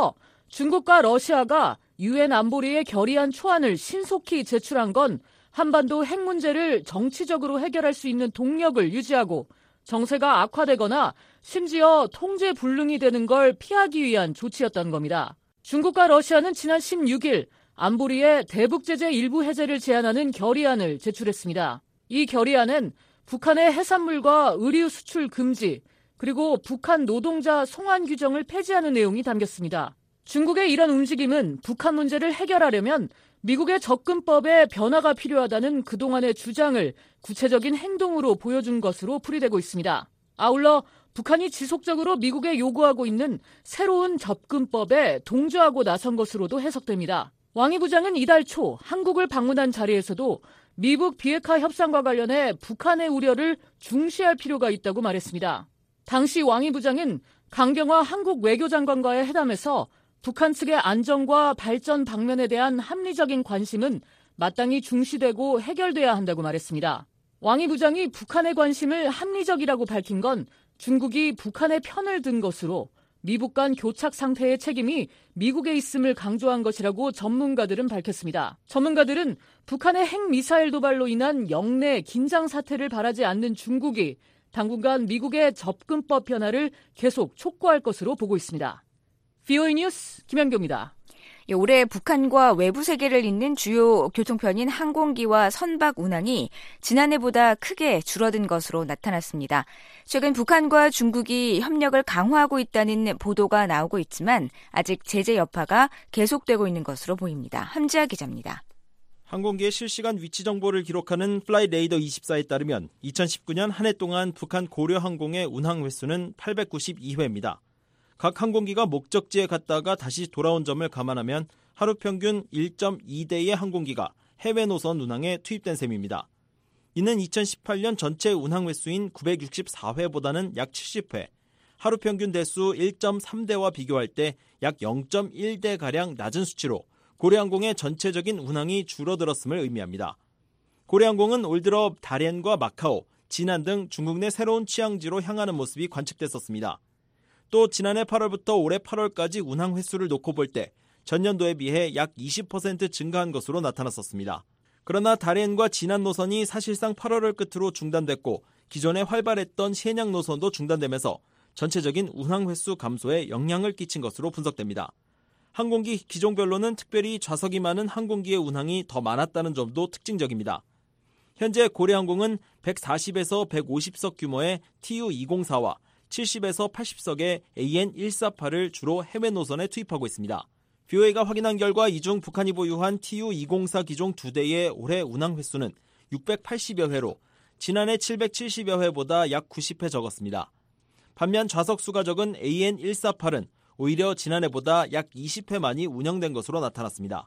중국과 러시아가 유엔 안보리에 결의안 초안을 신속히 제출한 건 한반도 핵 문제를 정치적으로 해결할 수 있는 동력을 유지하고 정세가 악화되거나 심지어 통제 불능이 되는 걸 피하기 위한 조치였던 겁니다. 중국과 러시아는 지난 16일 안보리에 대북 제재 일부 해제를 제안하는 결의안을 제출했습니다. 이 결의안은 북한의 해산물과 의류 수출 금지, 그리고 북한 노동자 송환 규정을 폐지하는 내용이 담겼습니다. 중국의 이런 움직임은 북한 문제를 해결하려면 미국의 접근법에 변화가 필요하다는 그동안의 주장을 구체적인 행동으로 보여준 것으로 풀이되고 있습니다. 아울러 북한이 지속적으로 미국에 요구하고 있는 새로운 접근법에 동조하고 나선 것으로도 해석됩니다. 왕이 부장은 이달 초 한국을 방문한 자리에서도 미북 비핵화 협상과 관련해 북한의 우려를 중시할 필요가 있다고 말했습니다. 당시 왕이 부장은 강경화 한국 외교장관과의 회담에서 북한 측의 안정과 발전 방면에 대한 합리적인 관심은 마땅히 중시되고 해결돼야 한다고 말했습니다. 왕이 부장이 북한의 관심을 합리적이라고 밝힌 건 중국이 북한의 편을 든 것으로 미북 간 교착 상태의 책임이 미국에 있음을 강조한 것이라고 전문가들은 밝혔습니다. 전문가들은 북한의 핵미사일 도발로 인한 영내 긴장 사태를 바라지 않는 중국이 당분간 미국의 접근법 변화를 계속 촉구할 것으로 보고 있습니다. VOA 뉴스 김현경입니다. 올해 북한과 외부 세계를 잇는 주요 교통편인 항공기와 선박 운항이 지난해보다 크게 줄어든 것으로 나타났습니다. 최근 북한과 중국이 협력을 강화하고 있다는 보도가 나오고 있지만 아직 제재 여파가 계속되고 있는 것으로 보입니다. 함지아 기자입니다. 항공기의 실시간 위치 정보를 기록하는 플라이레이더 24에 따르면 2019년 한 해 동안 북한 고려항공의 운항 횟수는 892회입니다. 각 항공기가 목적지에 갔다가 다시 돌아온 점을 감안하면 하루 평균 1.2대의 항공기가 해외 노선 운항에 투입된 셈입니다. 이는 2018년 전체 운항 횟수인 964회보다는 약 70회, 하루 평균 대수 1.3대와 비교할 때 약 0.1대가량 낮은 수치로 고려항공의 전체적인 운항이 줄어들었음을 의미합니다. 고려항공은 올 들어 다롄과 마카오, 진안 등 중국 내 새로운 취항지로 향하는 모습이 관측됐었습니다. 또 지난해 8월부터 올해 8월까지 운항 횟수를 놓고 볼 때 전년도에 비해 약 20% 증가한 것으로 나타났었습니다. 그러나 다롄과 진안 노선이 사실상 8월을 끝으로 중단됐고 기존에 활발했던 신양 노선도 중단되면서 전체적인 운항 횟수 감소에 영향을 끼친 것으로 분석됩니다. 항공기 기종별로는 특별히 좌석이 많은 항공기의 운항이 더 많았다는 점도 특징적입니다. 현재 고려항공은 140에서 150석 규모의 TU-204와 70에서 80석의 AN-148을 주로 해외 노선에 투입하고 있습니다. BOA가 확인한 결과 이 중 북한이 보유한 TU-204 기종 2대의 올해 운항 횟수는 680여 회로 지난해 770여 회보다 약 90회 적었습니다. 반면 좌석 수가 적은 AN-148은 오히려 지난해보다 약 20회 많이 운영된 것으로 나타났습니다.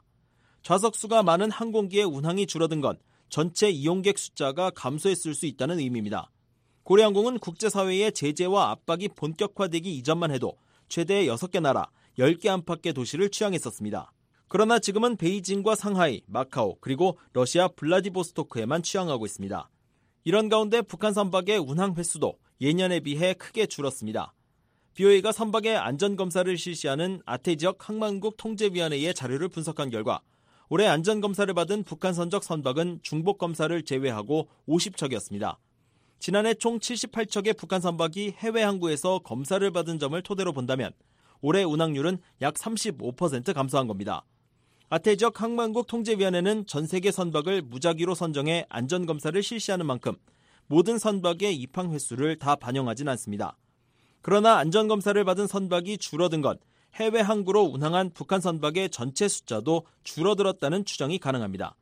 좌석 수가 많은 항공기의 운항이 줄어든 건 전체 이용객 숫자가 감소했을 수 있다는 의미입니다. 고려항공은 국제사회의 제재와 압박이 본격화되기 이전만 해도 최대 6개 나라, 10개 안팎의 도시를 취항했었습니다. 그러나 지금은 베이징과 상하이, 마카오, 그리고 러시아 블라디보스토크에만 취항하고 있습니다. 이런 가운데 북한 선박의 운항 횟수도 예년에 비해 크게 줄었습니다. BOA가 선박의 안전검사를 실시하는 아태지역 항만국 통제위원회의 자료를 분석한 결과 올해 안전검사를 받은 북한 선적 선박은 중복검사를 제외하고 50척이었습니다. 지난해 총 78척의 북한 선박이 해외 항구에서 검사를 받은 점을 토대로 본다면 올해 운항률은 약 35% 감소한 겁니다. 아태지역 항만국 통제위원회는 전 세계 선박을 무작위로 선정해 안전검사를 실시하는 만큼 모든 선박의 입항 횟수를 다 반영하진 않습니다. 그러나 안전검사를 받은 선박이 줄어든 건 해외 항구로 운항한 북한 선박의 전체 숫자도 줄어들었다는 추정이 가능합니다.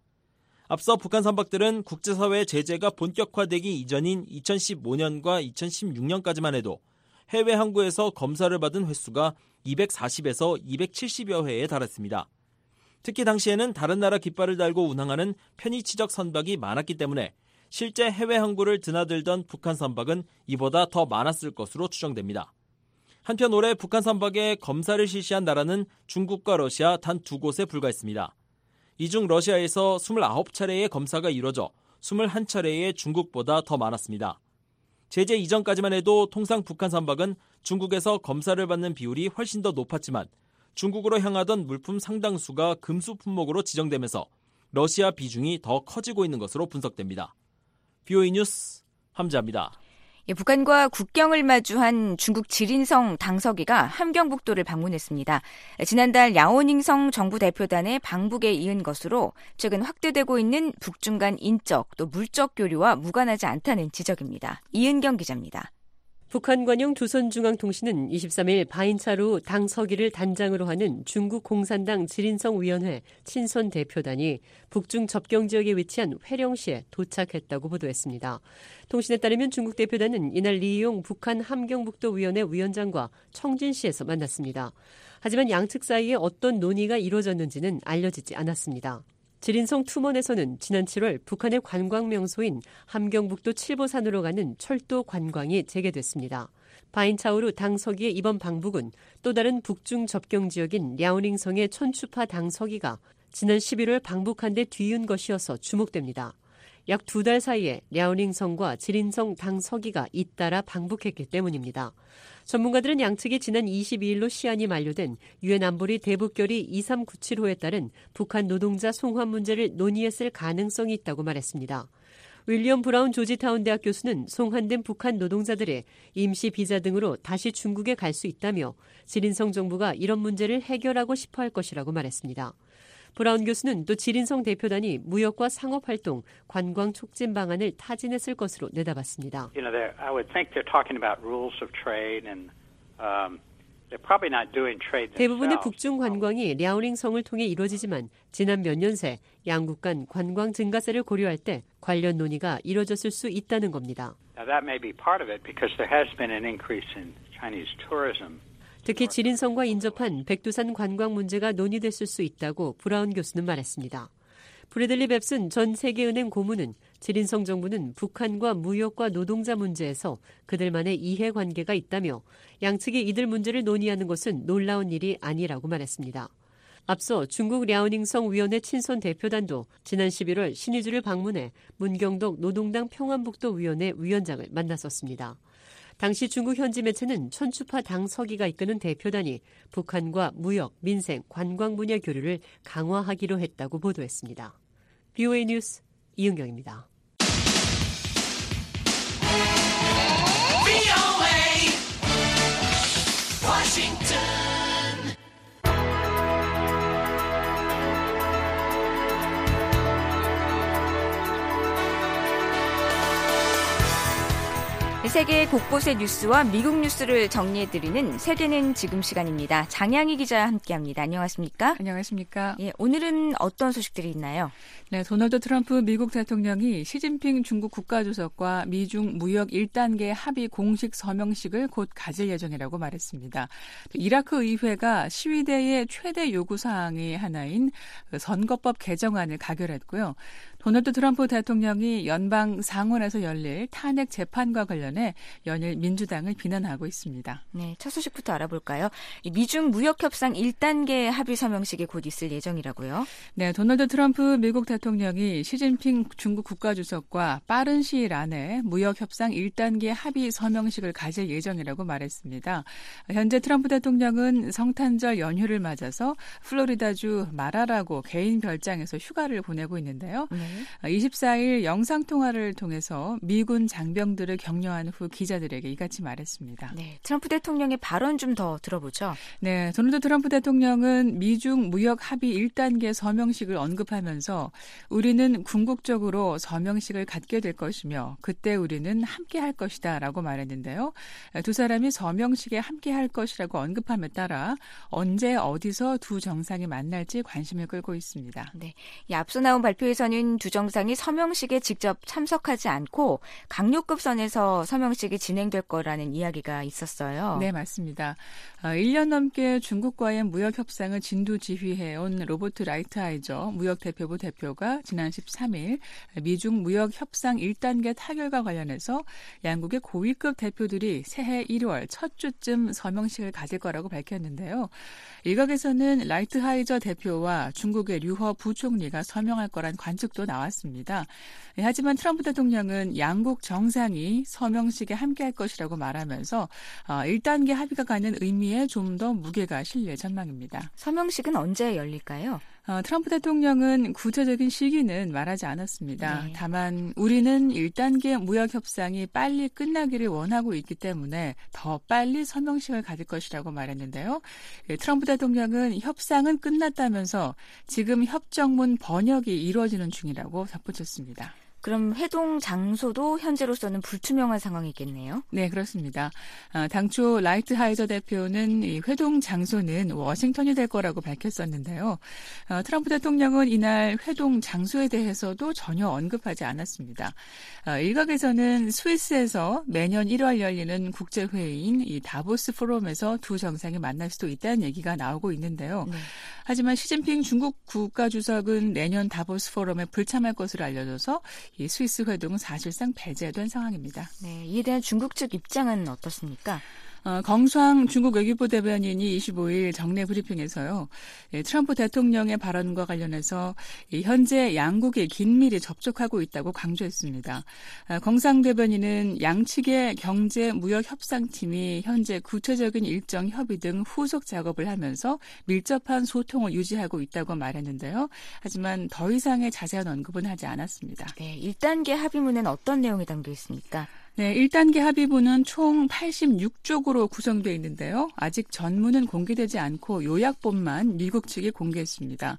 앞서 북한 선박들은 국제사회 제재가 본격화되기 이전인 2015년과 2016년까지만 해도 해외 항구에서 검사를 받은 횟수가 240에서 270여 회에 달했습니다. 특히 당시에는 다른 나라 깃발을 달고 운항하는 편의치적 선박이 많았기 때문에 실제 해외 항구를 드나들던 북한 선박은 이보다 더 많았을 것으로 추정됩니다. 한편 올해 북한 선박의 검사를 실시한 나라는 중국과 러시아 단 2곳에 불과했습니다. 이 중 러시아에서 29차례의 검사가 이뤄져 21차례의 중국보다 더 많았습니다. 제재 이전까지만 해도 통상 북한 선박은 중국에서 검사를 받는 비율이 훨씬 더 높았지만 중국으로 향하던 물품 상당수가 금수 품목으로 지정되면서 러시아 비중이 더 커지고 있는 것으로 분석됩니다. BOE 뉴스 함자입니다. 북한과 국경을 마주한 중국 지린성 당서기가 함경북도를 방문했습니다. 지난달 야오닝성 정부 대표단의 방북에 이은 것으로 최근 확대되고 있는 북중 간 인적 또 물적 교류와 무관하지 않다는 지적입니다. 이은경 기자입니다. 북한 관영 조선중앙통신은 23일 바인차루 당서기를 단장으로 하는 중국 공산당 지린성위원회 친선 대표단이 북중 접경 지역에 위치한 회령시에 도착했다고 보도했습니다. 통신에 따르면 중국 대표단은 이날 리용 북한 함경북도위원회 위원장과 청진시에서 만났습니다. 하지만 양측 사이에 어떤 논의가 이루어졌는지는 알려지지 않았습니다. 지린성 투먼에서는 지난 7월 북한의 관광 명소인 함경북도 칠보산으로 가는 철도 관광이 재개됐습니다. 바인차오루 당서기의 이번 방북은 또 다른 북중 접경 지역인 랴오닝성의 촌추파 당서기가 지난 11월 방북한 데 뒤이은 것이어서 주목됩니다. 약 2달 사이에 랴오닝성과 지린성 당서기가 잇따라 방북했기 때문입니다. 전문가들은 양측이 지난 22일로 시한이 만료된 유엔 안보리 대북결의 2397호에 따른 북한 노동자 송환 문제를 논의했을 가능성이 있다고 말했습니다. 윌리엄 브라운 조지타운 대학 교수는 송환된 북한 노동자들의 임시 비자 등으로 다시 중국에 갈 수 있다며 지린성 정부가 이런 문제를 해결하고 싶어 할 것이라고 말했습니다. 브라운 교수는 또 지린성 대표단이 무역과 상업활동, 관광 촉진 방안을 타진했을 것으로 내다봤습니다. I would think they're talking about rules of trade and they're probably not doing trade themselves. 대부분의 북중 관광이 랴오닝성을 통해 이루어지지만 지난 몇 년 새 양국 간 관광 증가세를 고려할 때 관련 논의가 이루어졌을 수 있다는 겁니다. Now that may be part of it because there has been an increase in Chinese tourism. 특히 지린성과 인접한 백두산 관광 문제가 논의됐을 수 있다고 브라운 교수는 말했습니다. 브래들리 뱁슨 전 세계은행 고문은 지린성 정부는 북한과 무역과 노동자 문제에서 그들만의 이해관계가 있다며 양측이 이들 문제를 논의하는 것은 놀라운 일이 아니라고 말했습니다. 앞서 중국 랴오닝성 위원회 친선 대표단도 지난 11월 신의주를 방문해 문경덕 노동당 평안북도 위원회 위원장을 만났었습니다. 당시 중국 현지 매체는 촌추파 당서기가 이끄는 대표단이 북한과 무역, 민생, 관광 분야 교류를 강화하기로 했다고 보도했습니다. BOA 뉴스 이은경입니다. 세계 곳곳의 뉴스와 미국 뉴스를 정리해드리는 세계는 지금 시간입니다. 장양희 기자와 함께합니다. 안녕하십니까? 안녕하십니까? 예, 오늘은 어떤 소식들이 있나요? 네, 도널드 트럼프 미국 대통령이 시진핑 중국 국가주석과 미중 무역 1단계 합의 공식 서명식을 곧 가질 예정이라고 말했습니다. 이라크 의회가 시위대의 최대 요구사항이 하나인 선거법 개정안을 가결했고요. 도널드 트럼프 대통령이 연방 상원에서 열릴 탄핵 재판과 관련해 연일 민주당을 비난하고 있습니다. 네, 첫 소식부터 알아볼까요? 미중 무역협상 1단계 합의 서명식이 곧 있을 예정이라고요? 네, 도널드 트럼프 미국 대통령이 시진핑 중국 국가주석과 빠른 시일 안에 무역협상 1단계 합의 서명식을 가질 예정이라고 말했습니다. 현재 트럼프 대통령은 성탄절 연휴를 맞아서 플로리다주 마라라고 개인 별장에서 휴가를 보내고 있는데요. 24일 영상통화를 통해서 미군 장병들을 격려한 후 기자들에게 이같이 말했습니다. 네, 트럼프 대통령의 발언 좀 더 들어보죠. 네, 도널드 트럼프 대통령은 미중 무역 합의 1단계 서명식을 언급하면서 우리는 궁극적으로 서명식을 갖게 될 것이며 그때 우리는 함께 할 것이다 라고 말했는데요. 두 사람이 서명식에 함께 할 것이라고 언급함에 따라 언제 어디서 두 정상이 만날지 관심을 끌고 있습니다. 네, 이 앞서 나온 발표에서는 두 정상이 서명식에 직접 참석하지 않고 강요급 선에서 서명식이 진행될 거라는 이야기가 있었어요. 네, 맞습니다. 1년 넘게 중국과의 무역 협상을 진두지휘해온 로버트 라이트하이저 무역대표부 대표가 지난 13일 미중 무역 협상 1단계 타결과 관련해서 양국의 고위급 대표들이 새해 1월 첫 주쯤 서명식을 가질 거라고 밝혔는데요. 일각에서는 라이트하이저 대표와 중국의 류허 부총리가 서명할 거란 관측도 나왔습니다. 하지만 트럼프 대통령은 양국 정상이 서명식 서명식에 함께할 것이라고 말하면서 1단계 합의가 가는 의미에 좀 더 무게가 실릴 전망입니다. 서명식은 언제 열릴까요? 트럼프 대통령은 구체적인 시기는 말하지 않았습니다. 네. 다만 우리는 1단계 무역 협상이 빨리 끝나기를 원하고 있기 때문에 더 빨리 서명식을 가질 것이라고 말했는데요. 트럼프 대통령은 협상은 끝났다면서 지금 협정문 번역이 이루어지는 중이라고 덧붙였습니다. 그럼 회동 장소도 현재로서는 불투명한 상황이겠네요. 네, 그렇습니다. 당초 라이트하이저 대표는 이 회동 장소는 워싱턴이 될 거라고 밝혔었는데요. 트럼프 대통령은 이날 회동 장소에 대해서도 전혀 언급하지 않았습니다. 일각에서는 스위스에서 매년 1월 열리는 국제회의인 이 다보스 포럼에서 두 정상이 만날 수도 있다는 얘기가 나오고 있는데요. 네. 하지만 시진핑 중국 국가주석은 내년 다보스 포럼에 불참할 것으로 알려져서 이 스위스 회동은 사실상 배제된 상황입니다. 네, 이에 대한 중국 측 입장은 어떻습니까? 경수황 중국 외교부 대변인이 25일 정례 브리핑에서요. 트럼프 대통령의 발언과 관련해서 현재 양국이 긴밀히 접촉하고 있다고 강조했습니다. 경상 대변인은 양측의 경제 무역 협상팀이 현재 구체적인 일정 협의 등 후속 작업을 하면서 밀접한 소통을 유지하고 있다고 말했는데요. 하지만 더 이상의 자세한 언급은 하지 않았습니다. 네, 1단계 합의문에는 어떤 내용이 담겨 있습니까? 네, 1단계 합의문은 총 86쪽으로 구성되어 있는데요. 아직 전문은 공개되지 않고 요약본만 미국 측이 공개했습니다.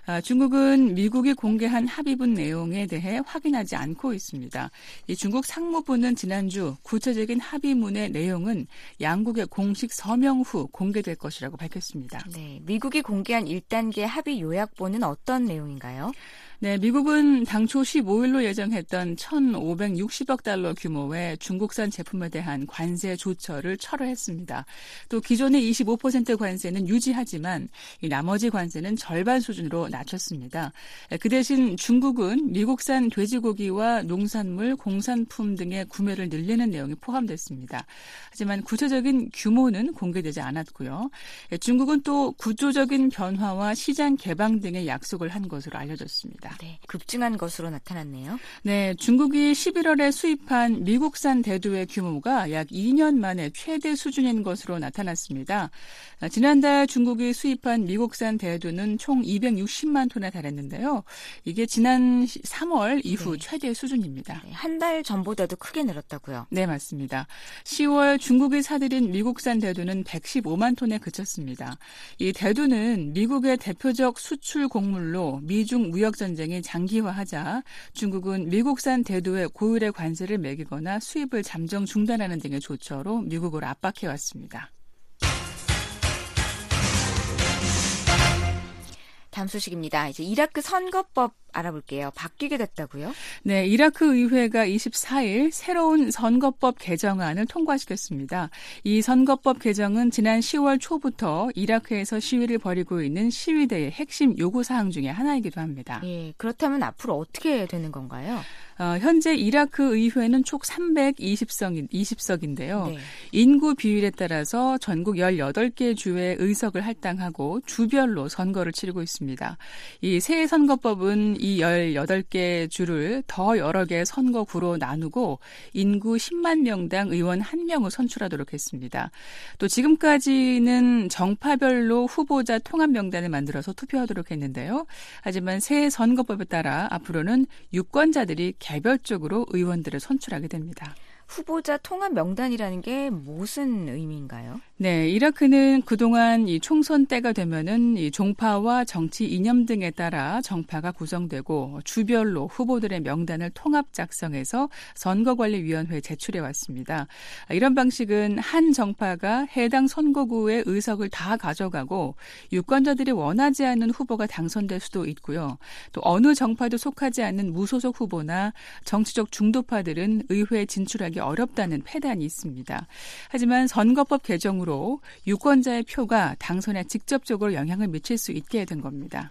중국은 미국이 공개한 합의문 내용에 대해 확인하지 않고 있습니다. 이 중국 상무부는 지난주 구체적인 합의문의 내용은 양국의 공식 서명 후 공개될 것이라고 밝혔습니다. 네, 미국이 공개한 1단계 합의 요약본은 어떤 내용인가요? 네, 미국은 당초 15일로 예정했던 1,560억 달러 규모의 중국산 제품에 대한 관세 조처를 철회했습니다. 또 기존의 25% 관세는 유지하지만 이 나머지 관세는 절반 수준으로 낮췄습니다. 그 대신 중국은 미국산 돼지고기와 농산물, 공산품 등의 구매를 늘리는 내용이 포함됐습니다. 하지만 구체적인 규모는 공개되지 않았고요. 중국은 또 구조적인 변화와 시장 개방 등의 약속을 한 것으로 알려졌습니다. 네, 급증한 것으로 나타났네요. 네, 중국이 11월에 수입한 미국산 대두의 규모가 약 2년 만에 최대 수준인 것으로 나타났습니다. 지난달 중국이 수입한 미국산 대두는 총 260만 톤에 달했는데요. 이게 지난 3월 이후 최대 수준입니다. 네, 한 달 전보다도 크게 늘었다고요? 네, 맞습니다. 10월 중국이 사들인 미국산 대두는 115만 톤에 그쳤습니다. 이 대두는 미국의 대표적 수출 곡물로 미중 무역 전쟁이 장기화하자 중국은 미국산 대두에 고율의 관세를 매기거나 수입을 잠정 중단하는 등의 조처로 미국을 압박해왔습니다. 다음 소식입니다. 이제 이라크 선거법 알아볼게요. 바뀌게 됐다고요? 네, 이라크 의회가 24일 새로운 선거법 개정안을 통과시켰습니다. 이 선거법 개정은 지난 10월 초부터 이라크에서 시위를 벌이고 있는 시위대의 핵심 요구사항 중에 하나이기도 합니다. 예, 그렇다면 앞으로 어떻게 되는 건가요? 현재 이라크 의회는 총 320석인데요. 네. 인구 비율에 따라서 전국 18개 주에 의석을 할당하고 주별로 선거를 치르고 있습니다. 이 새 선거법은 이 18개 주를 더 여러 개의 선거구로 나누고 인구 10만 명당 의원 1명을 선출하도록 했습니다. 또 지금까지는 정파별로 후보자 통합 명단을 만들어서 투표하도록 했는데요. 하지만 새 선거법에 따라 앞으로는 유권자들이 개별적으로 의원들을 선출하게 됩니다. 후보자 통합 명단이라는 게 무슨 의미인가요? 네, 이라크는 그동안 이 총선 때가 되면은 이 종파와 정치 이념 등에 따라 정파가 구성되고 주별로 후보들의 명단을 통합 작성해서 선거관리위원회에 제출해 왔습니다. 이런 방식은 한 정파가 해당 선거구의 의석을 다 가져가고 유권자들이 원하지 않는 후보가 당선될 수도 있고요. 또 어느 정파도 속하지 않는 무소속 후보나 정치적 중도파들은 의회에 진출하기 어렵다는 폐단이 있습니다. 하지만 선거법 개정으로 유권자의 표가 당선에 직접적으로 영향을 미칠 수 있게 된 겁니다.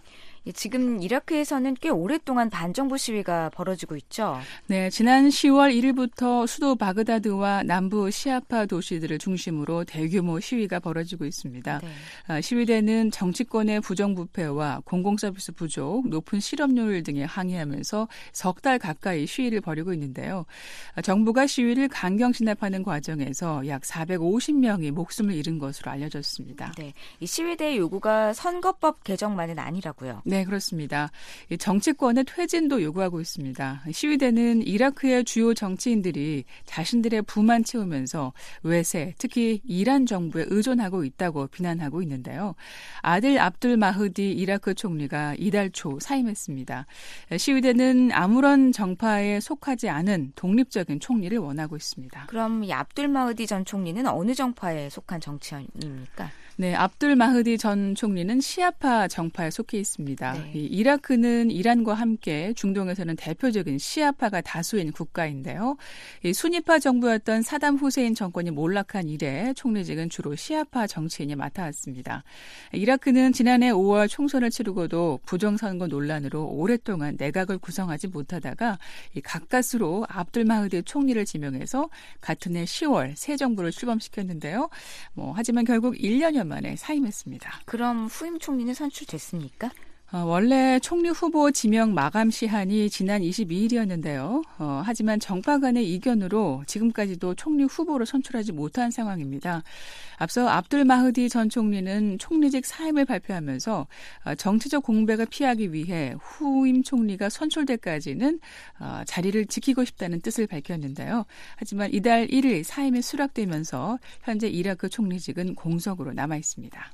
지금 이라크에서는 꽤 오랫동안 반정부 시위가 벌어지고 있죠. 네, 지난 10월 1일부터 수도 바그다드와 남부 시아파 도시들을 중심으로 대규모 시위가 벌어지고 있습니다. 네. 시위대는 정치권의 부정부패와 공공서비스 부족, 높은 실업률 등에 항의하면서 석 달 가까이 시위를 벌이고 있는데요. 정부가 시위를 강경 진압하는 과정에서 약 450명이 목숨을 잃은 것으로 알려졌습니다. 네, 이 시위대의 요구가 선거법 개정만은 아니라고요. 네, 그렇습니다. 정치권의 퇴진도 요구하고 있습니다. 시위대는 이라크의 주요 정치인들이 자신들의 부만 채우면서 외세, 특히 이란 정부에 의존하고 있다고 비난하고 있는데요. 아들 압둘 마흐디 이라크 총리가 이달 초 사임했습니다. 시위대는 아무런 정파에 속하지 않은 독립적인 총리를 원하고 있습니다. 그럼 이 압둘 마흐디 전 총리는 어느 정파에 속한 정치인입니까? 네, 압둘 마흐디 전 총리는 시아파 정파에 속해 있습니다. 네. 이라크는 이란과 함께 중동에서는 대표적인 시아파가 다수인 국가인데요. 수니파 정부였던 사담 후세인 정권이 몰락한 이래 총리직은 주로 시아파 정치인이 맡아왔습니다. 이라크는 지난해 5월 총선을 치르고도 부정선거 논란으로 오랫동안 내각을 구성하지 못하다가 가까스로 압둘 마흐디 총리를 지명해서 같은 해 10월 새 정부를 출범시켰는데요. 하지만 결국 1년여 만에 사임했습니다. 그럼 후임 총리는 선출됐습니까? 원래 총리 후보 지명 마감 시한이 지난 22일이었는데요. 하지만 정파 간의 이견으로 지금까지도 총리 후보를 선출하지 못한 상황입니다. 앞서 압둘 마흐디 전 총리는 총리직 사임을 발표하면서 정치적 공백을 피하기 위해 후임 총리가 선출되기까지는 자리를 지키고 싶다는 뜻을 밝혔는데요. 하지만 이달 1일 사임이 수락되면서 현재 이라크 총리직은 공석으로 남아 있습니다.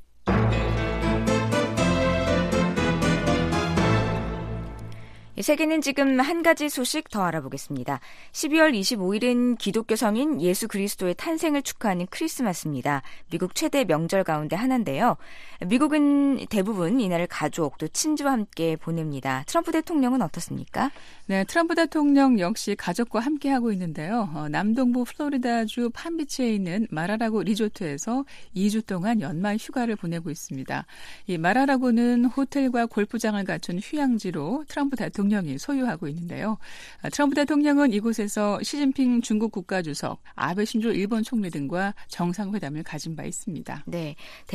세계는 지금 한 가지 소식 더 알아보겠습니다. 12월 25일은 기독교 성인 예수 그리스도의 탄생을 축하하는 크리스마스입니다. 미국 최대 명절 가운데 하나인데요. 미국은 대부분 이날을 가족 또 친지와 함께 보냅니다. 트럼프 대통령은 어떻습니까? 네, 트럼프 대통령 역시 가족과 함께 하고 있는데요. 남동부 플로리다주 판비치에 있는 마라라고 리조트에서 2주 동안 연말 휴가를 보내고 있습니다. 이 마라라고는 호텔과 골프장을 갖춘 휴양지로 트럼프 대통령이 소유하고 있는데요. 트럼프 대통령은 이곳에서 시진핑 중국 국가주석, 아베 신조 일본 총리 등과 정상회담을 가진 바 있습니다. 네,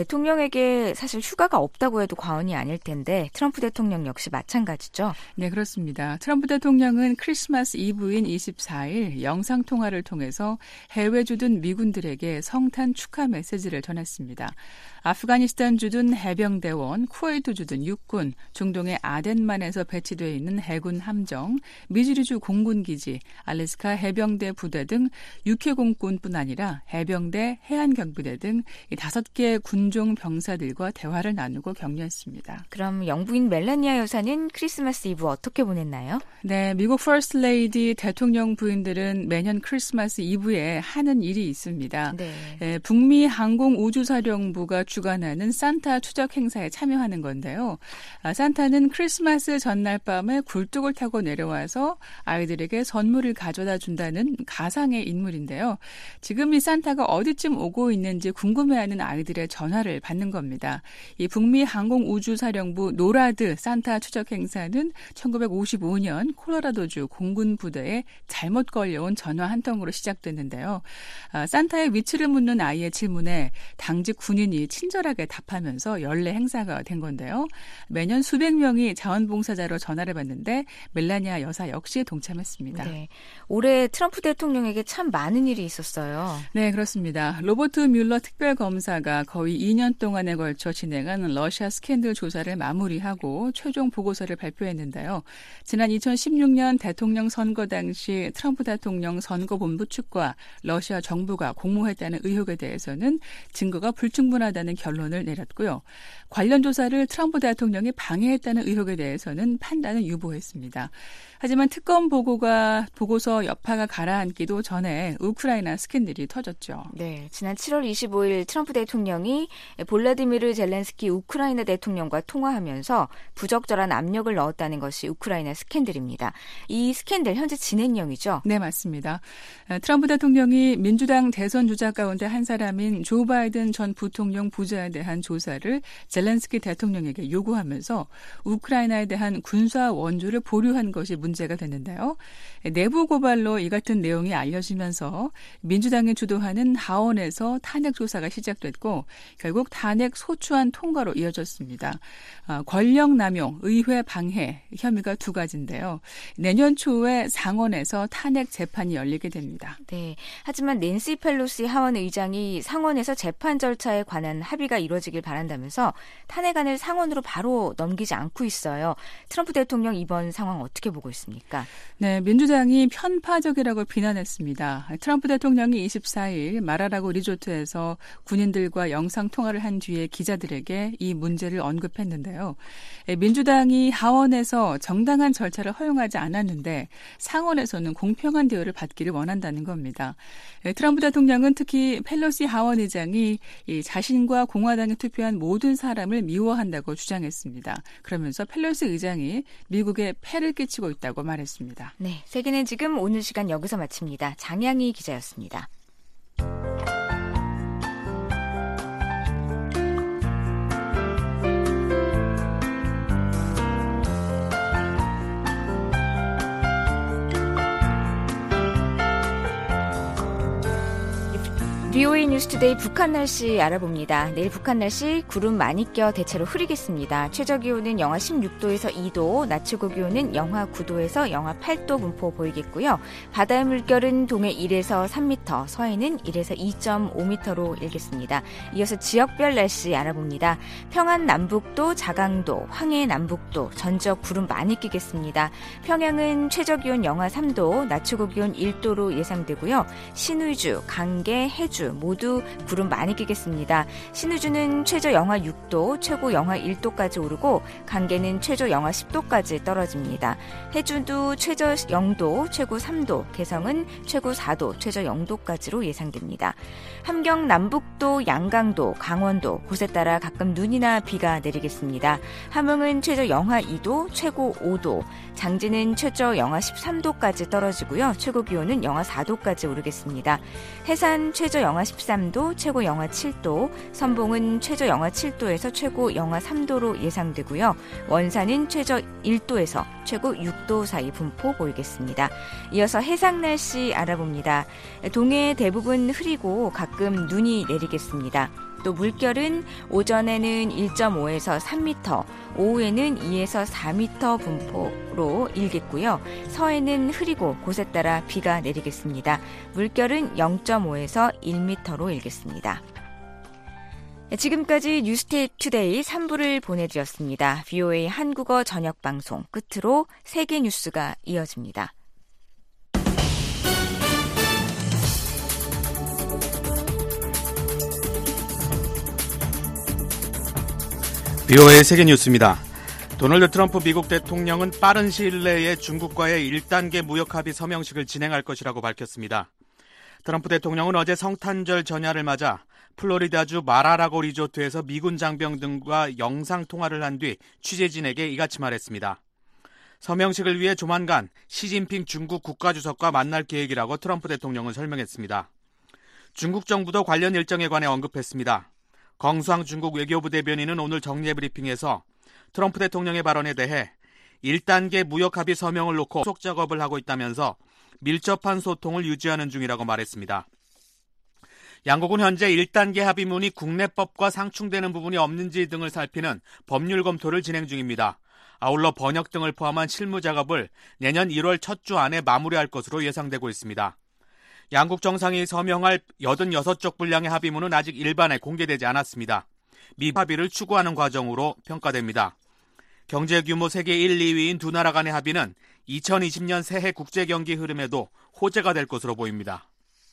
대통령에게 사실 휴가가 없다고 해도 과언이 아닐 텐데 트럼프 대통령 역시 마찬가지죠? 네, 그렇습니다. 트럼프 대통령은 크리스마스 이브인 24일 영상통화를 통해서 해외 주둔 미군들에게 성탄 축하 메시지를 전했습니다. 아프가니스탄 주둔 해병대원, 쿠웨이트 주둔 육군, 중동의 아덴만에서 배치되어 있는 해군 함정, 미주리주 공군기지, 알래스카 해병대 부대 등 육해공군뿐 아니라 해병대, 해안경비대 등 5개 군종 병사들과 대화를 나누고 격려했습니다. 그럼 영부인 멜라니아 여사는 크리스마스 이브 어떻게 보냈나요? 네, 미국 퍼스트 레이디 대통령 부인들은 매년 크리스마스 이브에 하는 일이 있습니다. 네. 북미 항공우주사령부가 주관하는 산타 추적 행사에 참여하는 건데요. 산타는 크리스마스 전날 밤에 굴뚝을 타고 내려와서 아이들에게 선물을 가져다 준다는 가상의 인물인데요. 지금 이 산타가 어디쯤 오고 있는지 궁금해하는 아이들의 전화를 받는 겁니다. 이 북미 항공우주사령부 노라드 산타 추적 행사는 1955년 콜로라도주 공군 부대에 잘못 걸려온 전화 한 통으로 시작됐는데요. 산타의 위치를 묻는 아이의 질문에 당직 군인이 친절하게 답하면서 연례 행사가 된 건데요. 매년 수백 명이 자원봉사자로 전화를 받는데 멜라니아 여사 역시 동참했습니다. 네, 올해 트럼프 대통령에게 참 많은 일이 있었어요. 네, 그렇습니다. 로버트 뮬러 특별검사가 거의 2년 동안에 걸쳐 진행한 러시아 스캔들 조사를 마무리하고 최종 보고서를 발표했는데요. 지난 2016년 대통령 선거 당시 트럼프 대통령 선거본부 측과 러시아 정부가 공모했다는 의혹에 대해서는 증거가 불충분하다는 결론을 내렸고요. 관련 조사를 트럼프 대통령이 방해했다는 의혹에 대해서는 판단을 유보했습니다. 하지만 특검 보고서 여파가 가라앉기도 전에 우크라이나 스캔들이 터졌죠. 네, 지난 7월 25일 트럼프 대통령이 볼라디미르 젤렌스키 우크라이나 대통령과 통화하면서 부적절한 압력을 넣었다는 것이 우크라이나 스캔들입니다. 이 스캔들 현재 진행형이죠? 네, 맞습니다. 트럼프 대통령이 민주당 대선 주자 가운데 한 사람인 조 바이든 전 부통령 부자에 대한 조사를 젤렌스키 대통령에게 요구하면서 우크라이나에 대한 군사 원조를 보류한 것이 문제가 됐는데요. 내부 고발로 이 같은 내용이 알려지면서 민주당이 주도하는 하원에서 탄핵 조사가 시작됐고 결국 탄핵 소추안 통과로 이어졌습니다. 권력 남용, 의회 방해 혐의가 두 가지인데요. 내년 초에 상원에서 탄핵 재판이 열리게 됩니다. 네, 하지만 낸시 펠로시 하원 의장이 상원에서 재판 절차에 관한 합의가 이루어지길 바란다면서 탄핵안을 상원으로 바로 넘기지 않고 있어요. 트럼프 대통령 이번 상황 어떻게 보고 있습니까? 네, 민주당이 편파적이라고 비난했습니다. 트럼프 대통령이 24일 마라라고 리조트에서 군인들과 영상통화를 한 뒤에 기자들에게 이 문제를 언급했는데요. 민주당이 하원에서 정당한 절차를 허용하지 않았는데 상원에서는 공평한 대우를 받기를 원한다는 겁니다. 트럼프 대통령은 특히 펠로시 하원 의장이 자신과 공화당에 투표한 모든 사람을 미워한다고 주장했습니다. 그러면서 펠로시 의장이 미국에 폐를 끼치고 있다고 말했습니다. 네, 세계는 지금 오늘 시간 여기서 마칩니다. 장양희 기자였습니다. VOA 뉴스투데이 북한 날씨 알아봅니다. 내일 북한 날씨 구름 많이 껴 대체로 흐리겠습니다. 최저기온은 영하 16도에서 2도, 낮 최고기온은 영하 9도에서 영하 8도 분포 보이겠고요. 바다의 물결은 동해 1에서 3m, 서해는 1에서 2.5m로 일겠습니다. 이어서 지역별 날씨 알아봅니다. 평안 남북도, 자강도, 황해 남북도, 전적 구름 많이 끼겠습니다. 평양은 최저기온 영하 3도, 낮 최고기온 1도로 예상되고요. 신의주, 강계, 해주 모두 구름 많이 끼겠습니다. 신의주는 최저 영하 6도, 최고 영하 1도까지 오르고 강계는 최저 영하 10도까지 떨어집니다. 해주도 최저 0도, 최고 3도, 개성은 최고 4도, 최저 0도까지로 예상됩니다. 함경 남북도, 양강도, 강원도 곳에 따라 가끔 눈이나 비가 내리겠습니다. 함흥은 최저 영하 2도, 최고 5도, 장진은 최저 영하 13도까지 떨어지고요. 최고 기온은 영하 4도까지 오르겠습니다. 해산 최저 영하 13도, 최고 영하 7도, 선봉은 최저 영하 7도에서 최고 영하 3도로 예상되고요. 원산은 최저 1도에서 최고 6도 사이 분포 보이겠습니다. 이어서 해상 날씨 알아봅니다. 동해 대부분 흐리고 가끔 눈이 내리겠습니다. 또 물결은 오전에는 1.5에서 3m, 오후에는 2에서 4m 분포로 일겠고요. 서해는 흐리고 곳에 따라 비가 내리겠습니다. 물결은 0.5에서 1m로 일겠습니다. 지금까지 뉴스투데이 3부를 보내드렸습니다. VOA 한국어 저녁방송 끝으로 세계 뉴스가 이어집니다. VOA 세계뉴스입니다. 도널드 트럼프 미국 대통령은 빠른 시일 내에 중국과의 1단계 무역합의 서명식을 진행할 것이라고 밝혔습니다. 트럼프 대통령은 어제 성탄절 전야를 맞아 플로리다주 마라라고 리조트에서 미군 장병 등과 영상통화를 한 뒤 취재진에게 이같이 말했습니다. 서명식을 위해 조만간 시진핑 중국 국가주석과 만날 계획이라고 트럼프 대통령은 설명했습니다. 중국 정부도 관련 일정에 관해 언급했습니다. 정수ang 중국 외교부 대변인은 오늘 정례 브리핑에서 트럼프 대통령의 발언에 대해 1단계 무역합의 서명을 놓고 속속 작업을 하고 있다면서 밀접한 소통을 유지하는 중이라고 말했습니다. 양국은 현재 1단계 합의문이 국내법과 상충되는 부분이 없는지 등을 살피는 법률 검토를 진행 중입니다. 아울러 번역 등을 포함한 실무 작업을 내년 1월 첫 주 안에 마무리할 것으로 예상되고 있습니다. 양국 정상이 서명할 86쪽 분량의 합의문은 아직 일반에 공개되지 않았습니다. 미 합의를 추구하는 과정으로 평가됩니다. 경제 규모 세계 1, 2위인 두 나라 간의 합의는 2020년 새해 국제 경기 흐름에도 호재가 될 것으로 보입니다.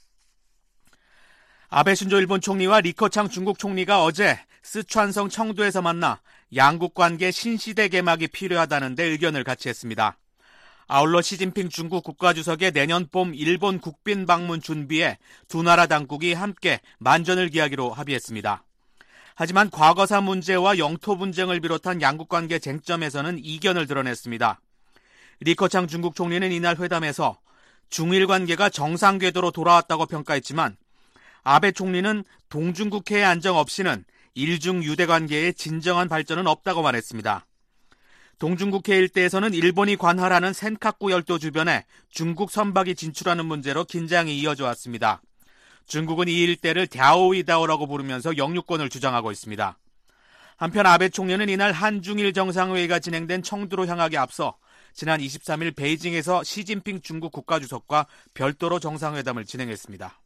아베 신조 일본 총리와 리커창 중국 총리가 어제 스촨성 청도에서 만나 양국 관계 신시대 개막이 필요하다는 데 의견을 같이 했습니다. 아울러 시진핑 중국 국가주석의 내년 봄 일본 국빈 방문 준비에 두 나라 당국이 함께 만전을 기하기로 합의했습니다. 하지만 과거사 문제와 영토 분쟁을 비롯한 양국 관계 쟁점에서는 이견을 드러냈습니다. 리커창 중국 총리는 이날 회담에서 중일 관계가 정상 궤도로 돌아왔다고 평가했지만 아베 총리는 동중국해의 안정 없이는 일중 유대 관계의 진정한 발전은 없다고 말했습니다. 동중국해 일대에서는 일본이 관할하는 센카쿠 열도 주변에 중국 선박이 진출하는 문제로 긴장이 이어져 왔습니다. 중국은 이 일대를 갸오이다오라고 부르면서 영유권을 주장하고 있습니다. 한편 아베 총리는 이날 한중일 정상회의가 진행된 청두로 향하기 앞서 지난 23일 베이징에서 시진핑 중국 국가주석과 별도로 정상회담을 진행했습니다.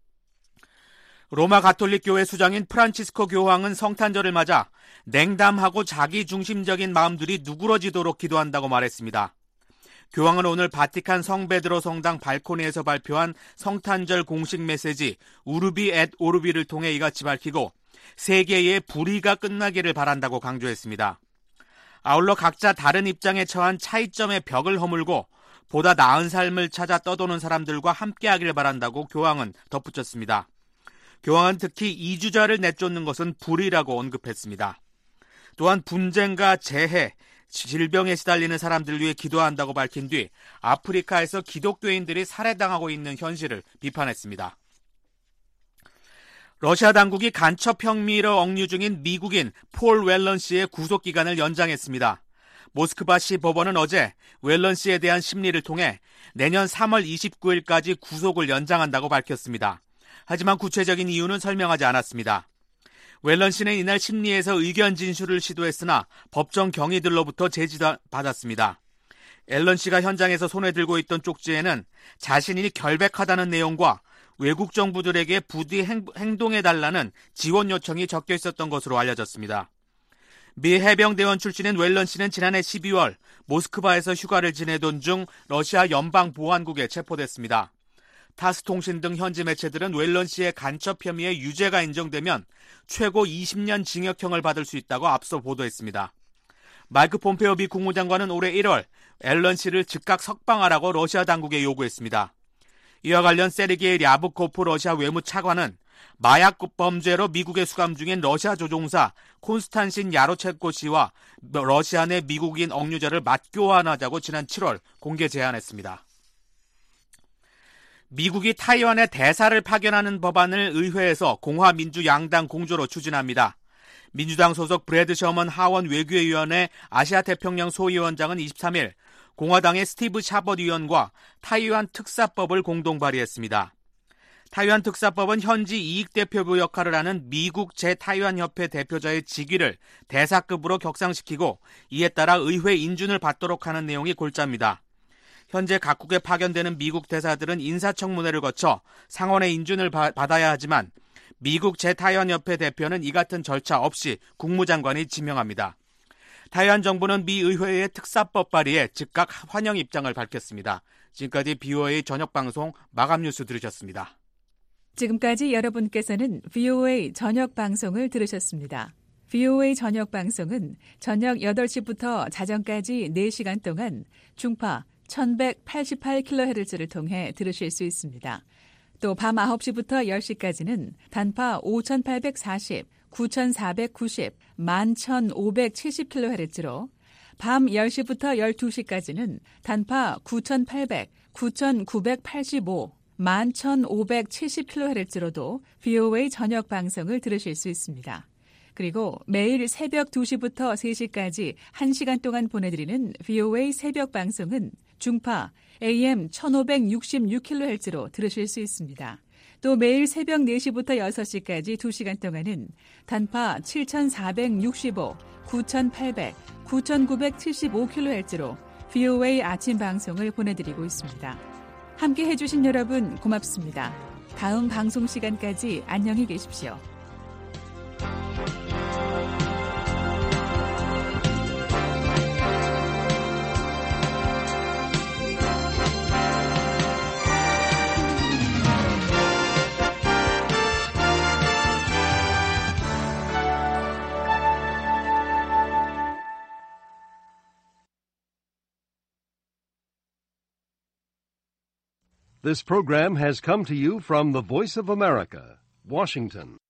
로마 가톨릭 교회 수장인 프란치스코 교황은 성탄절을 맞아 냉담하고 자기중심적인 마음들이 누그러지도록 기도한다고 말했습니다. 교황은 오늘 바티칸 성베드로 성당 발코니에서 발표한 성탄절 공식 메시지 우르비 앳 오르비를 통해 이같이 밝히고 세계의 불의가 끝나기를 바란다고 강조했습니다. 아울러 각자 다른 입장에 처한 차이점의 벽을 허물고 보다 나은 삶을 찾아 떠도는 사람들과 함께하길 바란다고 교황은 덧붙였습니다. 교황은 특히 이주자를 내쫓는 것은 불의라고 언급했습니다. 또한 분쟁과 재해, 질병에 시달리는 사람들 위해 기도한다고 밝힌 뒤 아프리카에서 기독교인들이 살해당하고 있는 현실을 비판했습니다. 러시아 당국이 간첩 혐의로 억류 중인 미국인 폴 웰런 씨의 구속기간을 연장했습니다. 모스크바시 법원은 어제 웰런 씨에 대한 심리를 통해 내년 3월 29일까지 구속을 연장한다고 밝혔습니다. 하지만 구체적인 이유는 설명하지 않았습니다. 웰런 씨는 이날 심리에서 의견 진술을 시도했으나 법정 경위들로부터 제지받았습니다. 앨런 씨가 현장에서 손에 들고 있던 쪽지에는 자신이 결백하다는 내용과 외국 정부들에게 부디 행동해달라는 지원 요청이 적혀 있었던 것으로 알려졌습니다. 미 해병대원 출신인 웰런 씨는 지난해 12월 모스크바에서 휴가를 지내던 중 러시아 연방보안국에 체포됐습니다. 타스 통신 등 현지 매체들은 웰런 씨의 간첩 혐의에 유죄가 인정되면 최고 20년 징역형을 받을 수 있다고 앞서 보도했습니다. 마이크 폼페오 미 국무장관은 올해 1월 앨런 씨를 즉각 석방하라고 러시아 당국에 요구했습니다. 이와 관련 세르게이 랴브코프 러시아 외무차관은 마약 범죄로 미국에 수감 중인 러시아 조종사 콘스탄신 야로체코 씨와 러시아 내 미국인 억류자를 맞교환하자고 지난 7월 공개 제안했습니다. 미국이 타이완에 대사를 파견하는 법안을 의회에서 공화 민주 양당 공조로 추진합니다. 민주당 소속 브래드 셔먼 하원 외교위원회 아시아 태평양 소위원장은 23일 공화당의 스티브 샤벗 의원과 타이완 특사법을 공동 발의했습니다. 타이완 특사법은 현지 이익대표부 역할을 하는 미국 제-타이완협회 대표자의 직위를 대사급으로 격상시키고 이에 따라 의회 인준을 받도록 하는 내용이 골자입니다. 현재 각국에 파견되는 미국 대사들은 인사청문회를 거쳐 상원의 인준을 받아야 하지만 미국 제-타이완협회 대표는 이 같은 절차 없이 국무장관이 지명합니다. 타이완 정부는 미 의회의 특사법 발의에 즉각 환영 입장을 밝혔습니다. 지금까지 BOA 저녁방송 마감 뉴스 들으셨습니다. 지금까지 여러분께서는 VOA 저녁방송을 들으셨습니다. VOA 저녁방송은 저녁 8시부터 자정까지 4시간 동안 중파 1188kHz를 통해 들으실 수 있습니다. 또 밤 9시부터 10시까지는 단파 5840, 9490, 11570kHz로 밤 10시부터 12시까지는 단파 9800, 9985, 11570kHz로도 VOA 저녁 방송을 들으실 수 있습니다. 그리고 매일 새벽 2시부터 3시까지 1시간 동안 보내드리는 VOA 새벽 방송은 중파 AM 1566kHz로 들으실 수 있습니다. 또 매일 새벽 4시부터 6시까지 2시간 동안은 단파 7465, 9800, 9975kHz로 VOA 아침 방송을 보내드리고 있습니다. 함께 해주신 여러분 고맙습니다. 다음 방송 시간까지 안녕히 계십시오. This program has come to you from the Voice of America, Washington.